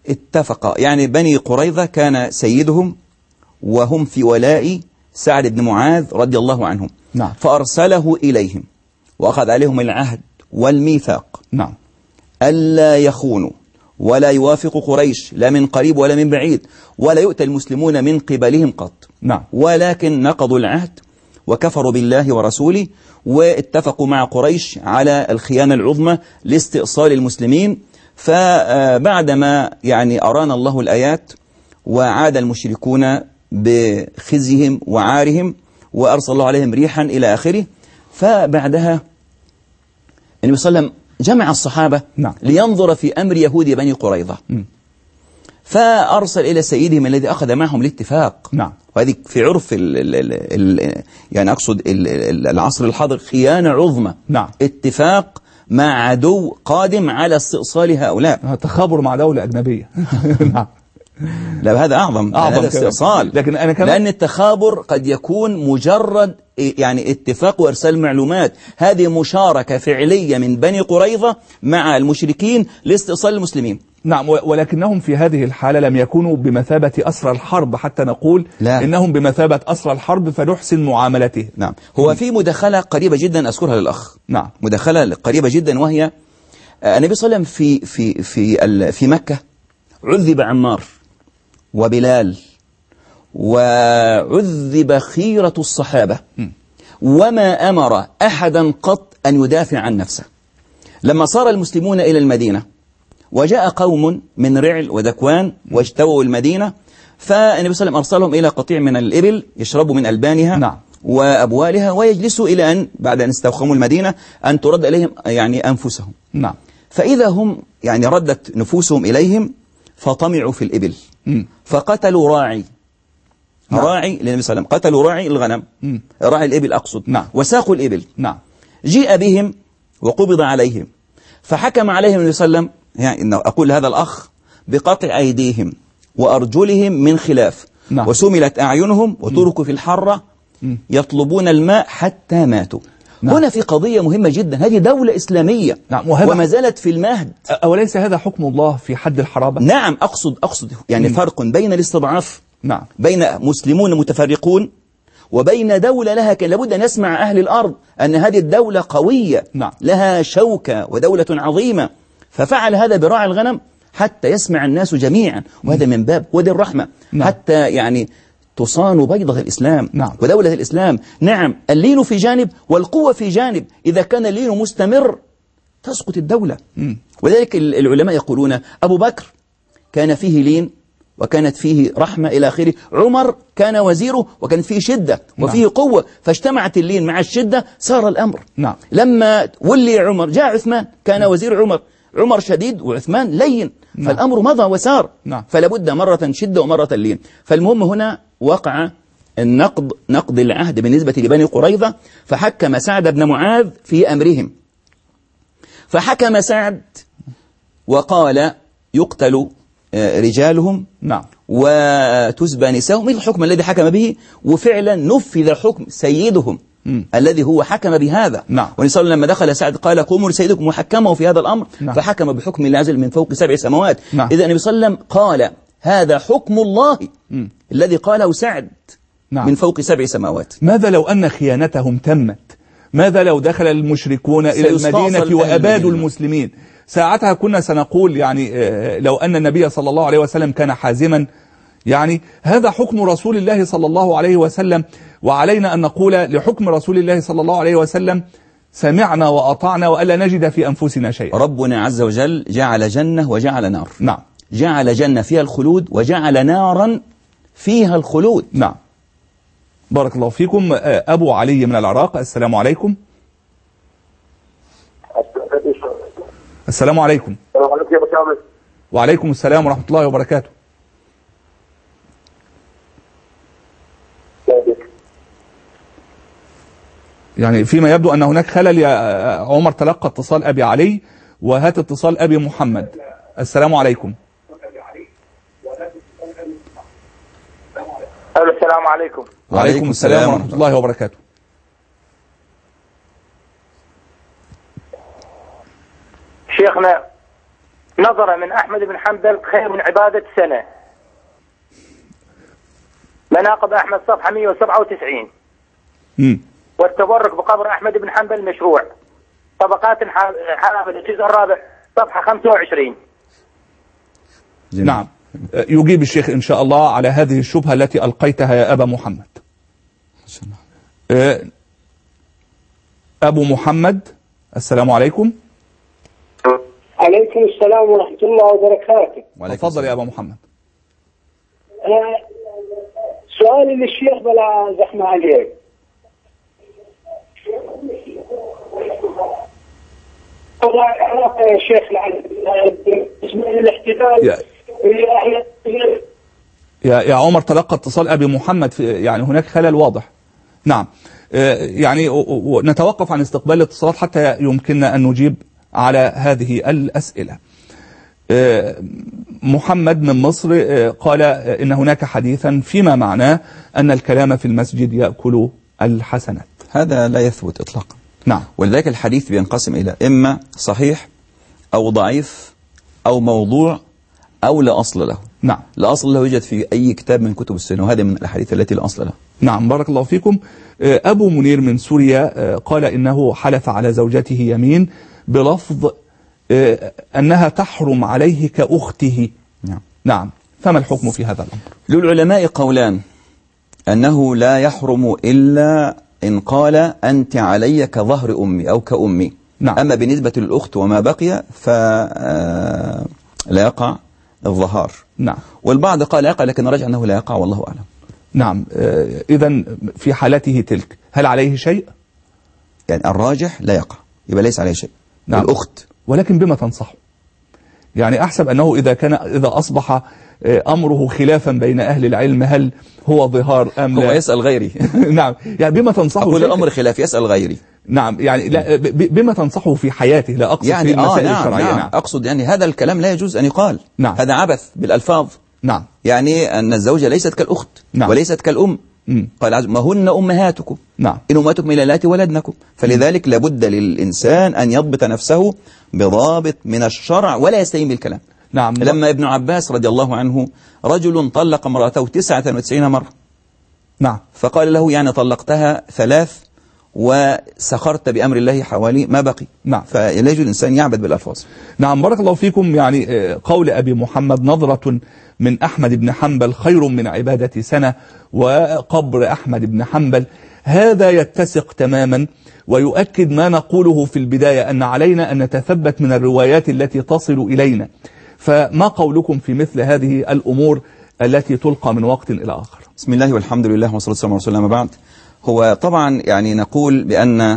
اتفق، يعني بني قريظة كان سيدهم وهم في ولاء سعد بن معاذ رضي الله عنهم. نعم. فأرسله إليهم وأخذ عليهم العهد والميثاق، نعم، ألا يخونوا ولا يوافق قريش لا من قريب ولا من بعيد، ولا يؤتى المسلمون من قبلهم قط. نعم. ولكن نقضوا العهد وكفروا بالله ورسوله، واتفقوا مع قريش على الخيانة العظمى لاستئصال المسلمين. فبعدما يعني أرانا الله الآيات وعاد المشركون بخزيهم وعارهم وأرسل الله عليهم ريحا إلى آخره، فبعدها النبي صلى الله عليه وسلم جمع الصحابة لينظر في أمر يهود بني قريظة. فأرسل إلى سيدهم الذي أخذ معهم الاتفاق. نعم. وهذه في عرف يعني أقصد العصر الحاضر خيانة عظمى. نعم. اتفاق مع عدو قادم على استئصال هؤلاء. تخابر مع دولة أجنبية. نعم. لا، هذا أعظم هذا استئصال. لكن أنا كمان لأن التخابر قد يكون مجرد يعني اتفاق وإرسال معلومات، هذه مشاركة فعلية من بني قريظة مع المشركين لاستئصال المسلمين. نعم. ولكنهم في هذه الحالة لم يكونوا بمثابة أسرى الحرب حتى نقول لا. إنهم بمثابة أسرى الحرب فنحسن معاملته. نعم. هو في مداخلة قريبة جدا أذكرها للأخ. نعم. مداخلة قريبة جدا، وهي النبي صلى الله عليه وسلم في مكة عذب عمار وبلال وعذب خيرة الصحابة، وما أمر أحدا قط أن يدافع عن نفسه. لما صار المسلمون إلى المدينة وجاء قوم من رعل وذكوان واجتووا المدينة، فالنبي صلى الله عليه وسلم أرسلهم إلى قطيع من الإبل يشربوا من ألبانها. نعم. وأبوالها ويجلسوا إلى أن بعد أن استوخموا المدينة أن ترد إليهم يعني أنفسهم. نعم. فإذا هم يعني ردت نفوسهم إليهم فطمعوا في الإبل فقتلوا راعي. نعم. راعي للنبي صلى الله عليه وسلم، قتلوا راعي الغنم، راعي الإبل أقصد. نعم. وساقوا الإبل. نعم. جيء بهم وقبض عليهم، فحكم عليهم النبي صلى الله عليه وسلم، يعني أقول هذا الأخ، بقطع أيديهم وأرجلهم من خلاف. نعم. وسملت أعينهم وتركوا في الحرة يطلبون الماء حتى ماتوا. نعم. هنا في قضية مهمة جدا، هذه دولة إسلامية. نعم. وما زالت في المهد. أوليس هذا حكم الله في حد الحرابة؟ نعم. أقصد يعني فرق بين الاستضعاف، نعم، بين مسلمون متفرقون وبين دولة لها لابد أن يسمع أهل الأرض أن هذه الدولة قوية. نعم. لها شوكة ودولة عظيمة، ففعل هذا براعي الغنم حتى يسمع الناس جميعا، وهذا من باب ودي الرحمة. نعم. حتى يعني تصان بيضة الإسلام. نعم. ودولة الإسلام. نعم. اللين في جانب والقوة في جانب، إذا كان اللين مستمر تسقط الدولة. ولذلك العلماء يقولون أبو بكر كان فيه لين وكانت فيه رحمة إلى آخره، عمر كان وزيره وكان فيه شدة وفيه قوة، فاجتمعت اللين مع الشدة صار الأمر. نعم. لما ولي عمر جاء عثمان كان وزير عمر شديد وعثمان لين. نعم. فالأمر مضى وسار. نعم. فلابد مرة شدة ومرة لين. فالمهم هنا وقع نقض العهد بالنسبة لبني قريظة، فحكم سعد بن معاذ في أمرهم. فحكم سعد وقال يقتل رجالهم. نعم. وتسبى نساءهم، مثل الحكم الذي حكم به، وفعلا نفذ حكم سيدهم الذي هو حكم بهذا. نعم. ونسأل لما دخل سعد قال قوموا لسيدكم وحكمه في هذا الأمر. نعم. فحكم بحكم الله عز وجل من فوق 7 سماوات. نعم. إذا النبي صلى الله عليه وسلم قال هذا حكم الله الذي قاله سعد. نعم. من فوق 7 سماوات. ماذا لو أن خيانتهم تمت؟ ماذا لو دخل المشركون إلى المدينة وأبادوا المسلمين؟ ساعتها كنا سنقول يعني لو أن النبي صلى الله عليه وسلم كان حازما، يعني هذا حكم رسول الله صلى الله عليه وسلم، وعلينا أن نقول لحكم رسول الله صلى الله عليه وسلم سمعنا وأطعنا وألا نجد في أنفسنا شيئا. ربنا عز وجل جعل جنة وجعل نار. نعم. جعل جنة فيها الخلود وجعل نارا فيها الخلود. نعم. بارك الله فيكم. أبو علي من العراق، السلام عليكم. السلام عليكم. السلام عليكم يا أبو كامل. وعليكم السلام ورحمة الله وبركاته. يعني فيما يبدو أن هناك خلل يا عمر. تلقى اتصال أبي علي وهات اتصال أبي محمد. السلام عليكم. السلام عليكم. وعليكم السلام ورحمة الله وبركاته. شيخنا نظر من أحمد بن حنبل خير من عبادة سنة. مناقب أحمد صفحة 197. والتبرك بقبر أحمد بن حنبل مشروع. طبقات الحنابلة الجزء الرابع صفحة 25. نعم، يجيب الشيخ إن شاء الله على هذه الشبهة التي ألقيتها يا أبا محمد. أبو محمد، السلام عليكم. عليكم السلام ورحمة الله وبركاته. تفضل يا أبا محمد. سؤالي للشيخ بلا زحمة عليك. يا شيخ الاحتفال يا عمر، تلقى اتصال أبي محمد، يعني هناك خلل واضح. نعم، يعني نتوقف عن استقبال الاتصالات حتى يمكننا أن نجيب على هذه الأسئلة. محمد من مصر قال إن هناك حديثا فيما معناه أن الكلام في المسجد يأكل الحسنات. هذا لا يثبت إطلاقا. نعم، ولذلك الحديث بينقسم إلى إما صحيح أو ضعيف أو موضوع أو لا أصل له. نعم، لا أصل له يوجد في أي كتاب من كتب السنة، وهذه من الأحاديث التي لا أصل لها. نعم، بارك الله فيكم. أبو منير من سوريا قال إنه حلف على زوجته يمين بلفظ أنها تحرم عليه كأخته. نعم، فما الحكم في هذا الأمر؟ للعلماء قولان: أنه لا يحرم إلا إن قال أنت علي كظهر أمي أو كأمي. نعم. أما بالنسبة للأخت وما بقي فلا يقع الظهار. نعم. والبعض قال يقع، لكن رجع أنه لا يقع والله أعلم. نعم، إذن في حالته تلك هل عليه شيء؟ يعني الراجح لا يقع، يبقى ليس عليه شيء. نعم. الأخت. ولكن بما تنصحه؟ يعني أحسب أنه إذا أصبح أمره خلافا بين أهل العلم هل هو ظهار أم لا؟ هو يسأل غيري. نعم، يعني بما تنصحه؟ أقول الأمر خلاف، يسأل غيري. نعم، يعني لا بما تنصحه في حياته، لا أقصد يعني في المسائل نعم الشرعية. نعم. أقصد يعني هذا الكلام لا يجوز أن يقال. نعم. هذا عبث بالألفاظ. نعم. يعني أن الزوجة ليست كالأخت. نعم. وليست كالأم. قال ما هن أمهاتكم. نعم. إن أمهاتكم إلى اللاتي ولدنكم. فلذلك لابد للإنسان أن يضبط نفسه بضابط من الشرع ولا يستهين بالكلام. نعم. لما ابن عباس رضي الله عنه رجل طلق امرأته 99 مرة. نعم. فقال له يعني طلقتها 3 وسخرت بأمر الله حوالي ما بقي. نعم. فلا يجوز الإنسان يعبد بالألفاظ. نعم، بارك الله فيكم. يعني قول أبي محمد نظرة من أحمد بن حنبل خير من عبادة سنة، وقبر أحمد بن حنبل، هذا يتسق تماما ويؤكد ما نقوله في البداية، أن علينا أن نتثبت من الروايات التي تصل إلينا. فما قولكم في مثل هذه الأمور التي تلقى من وقت إلى آخر؟ بسم الله والحمد لله والصلاة والسلام على رسول الله. ما بعد، هو طبعا يعني نقول بأن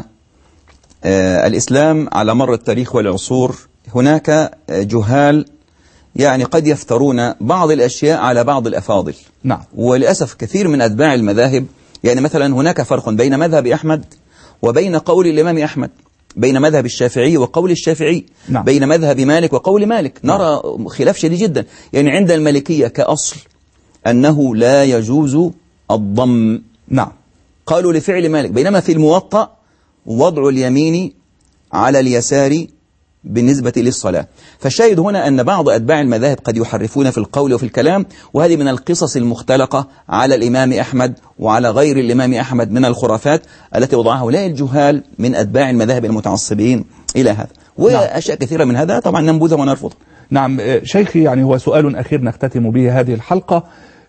الإسلام على مر التاريخ والعصور هناك جهال يعني قد يفترون بعض الأشياء على بعض الأفاضل. نعم. وللأسف كثير من أتباع المذاهب، يعني مثلا هناك فرق بين مذهب أحمد وبين قول الإمام أحمد، بين مذهب الشافعي وقول الشافعي. نعم. بين مذهب مالك وقول مالك. نرى خلاف شديد جدا. يعني عند المالكية كأصل أنه لا يجوز الضم. نعم. قالوا لفعل مالك، بينما في الموطأ وضع اليمين على اليسار بالنسبة للصلاة. فالشاهد هنا أن بعض أتباع المذاهب قد يحرفون في القول وفي الكلام، وهذه من القصص المختلقة على الإمام أحمد وعلى غير الإمام أحمد من الخرافات التي وضعها هؤلاء الجهال من أتباع المذاهب المتعصبين إلى هذا. وأشياء كثيرة من هذا طبعا ننبذها ونرفضها. نعم شيخي، يعني هو سؤال أخير نختتم به هذه الحلقة.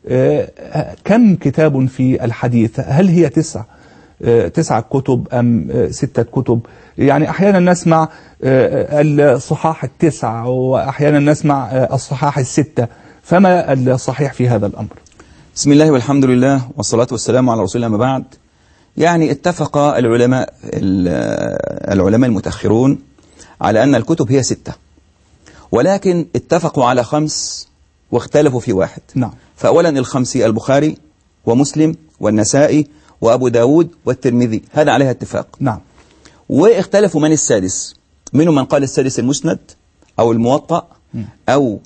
كم كتاب في الحديث؟ هل هي 9 كتب أم 6 كتب؟ يعني أحيانا نسمع الصحاح 9 وأحيانا نسمع الصحاح 6، فما الصحيح في هذا الأمر؟ بسم الله والحمد لله والصلاة والسلام على رسول الله. ما بعد، يعني اتفق العلماء المتأخرون على أن الكتب هي 6، ولكن اتفقوا على 5 واختلفوا في 1. نعم. فأولا الخمس: البخاري ومسلم والنسائي وأبو داود والترمذي، هذا عليها اتفاق. نعم. واختلفوا من السادس، منهم من قال السادس المسند أو الموطأ أو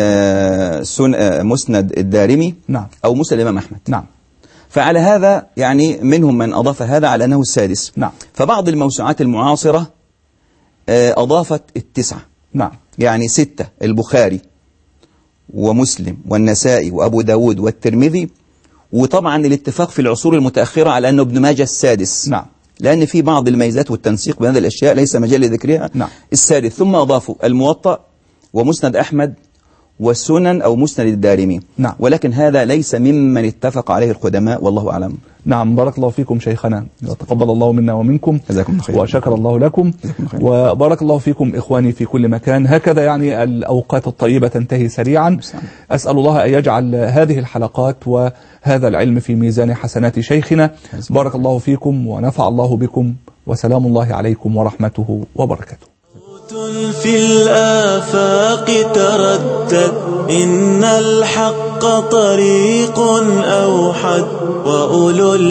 مسند الدارمي. نعم. أو مسند الإمام أحمد. نعم. فعلى هذا يعني منهم من أضاف هذا على أنه السادس. نعم. فبعض الموسوعات المعاصرة أضافت 9. نعم. يعني 6: البخاري ومسلم والنسائي وأبو داود والترمذي. وطبعا الاتفاق في العصور المتأخرة على أنه ابن ماجه السادس. نعم. لأن في بعض الميزات والتنسيق بهذه الأشياء ليس مجال لذكرها. نعم. السادس. ثم أضافوا الموطأ ومسند أحمد والسنن أو مسند الدارمي. نعم. ولكن هذا ليس ممن اتفق عليه القدماء والله أعلم. نعم. بارك الله فيكم شيخنا، تقبل الله منا ومنكم، جزاكم خير وشكر الله لكم، وبارك الله فيكم إخواني في كل مكان. هكذا يعني الأوقات الطيبة تنتهي سريعا. أسأل الله أن يجعل هذه الحلقات وهذا العلم في ميزان حسنات شيخنا. بارك الله فيكم ونفع الله بكم، وسلام الله عليكم ورحمته وبركاته. في الآفاق تردد إن الحق طريق أوحد وأولو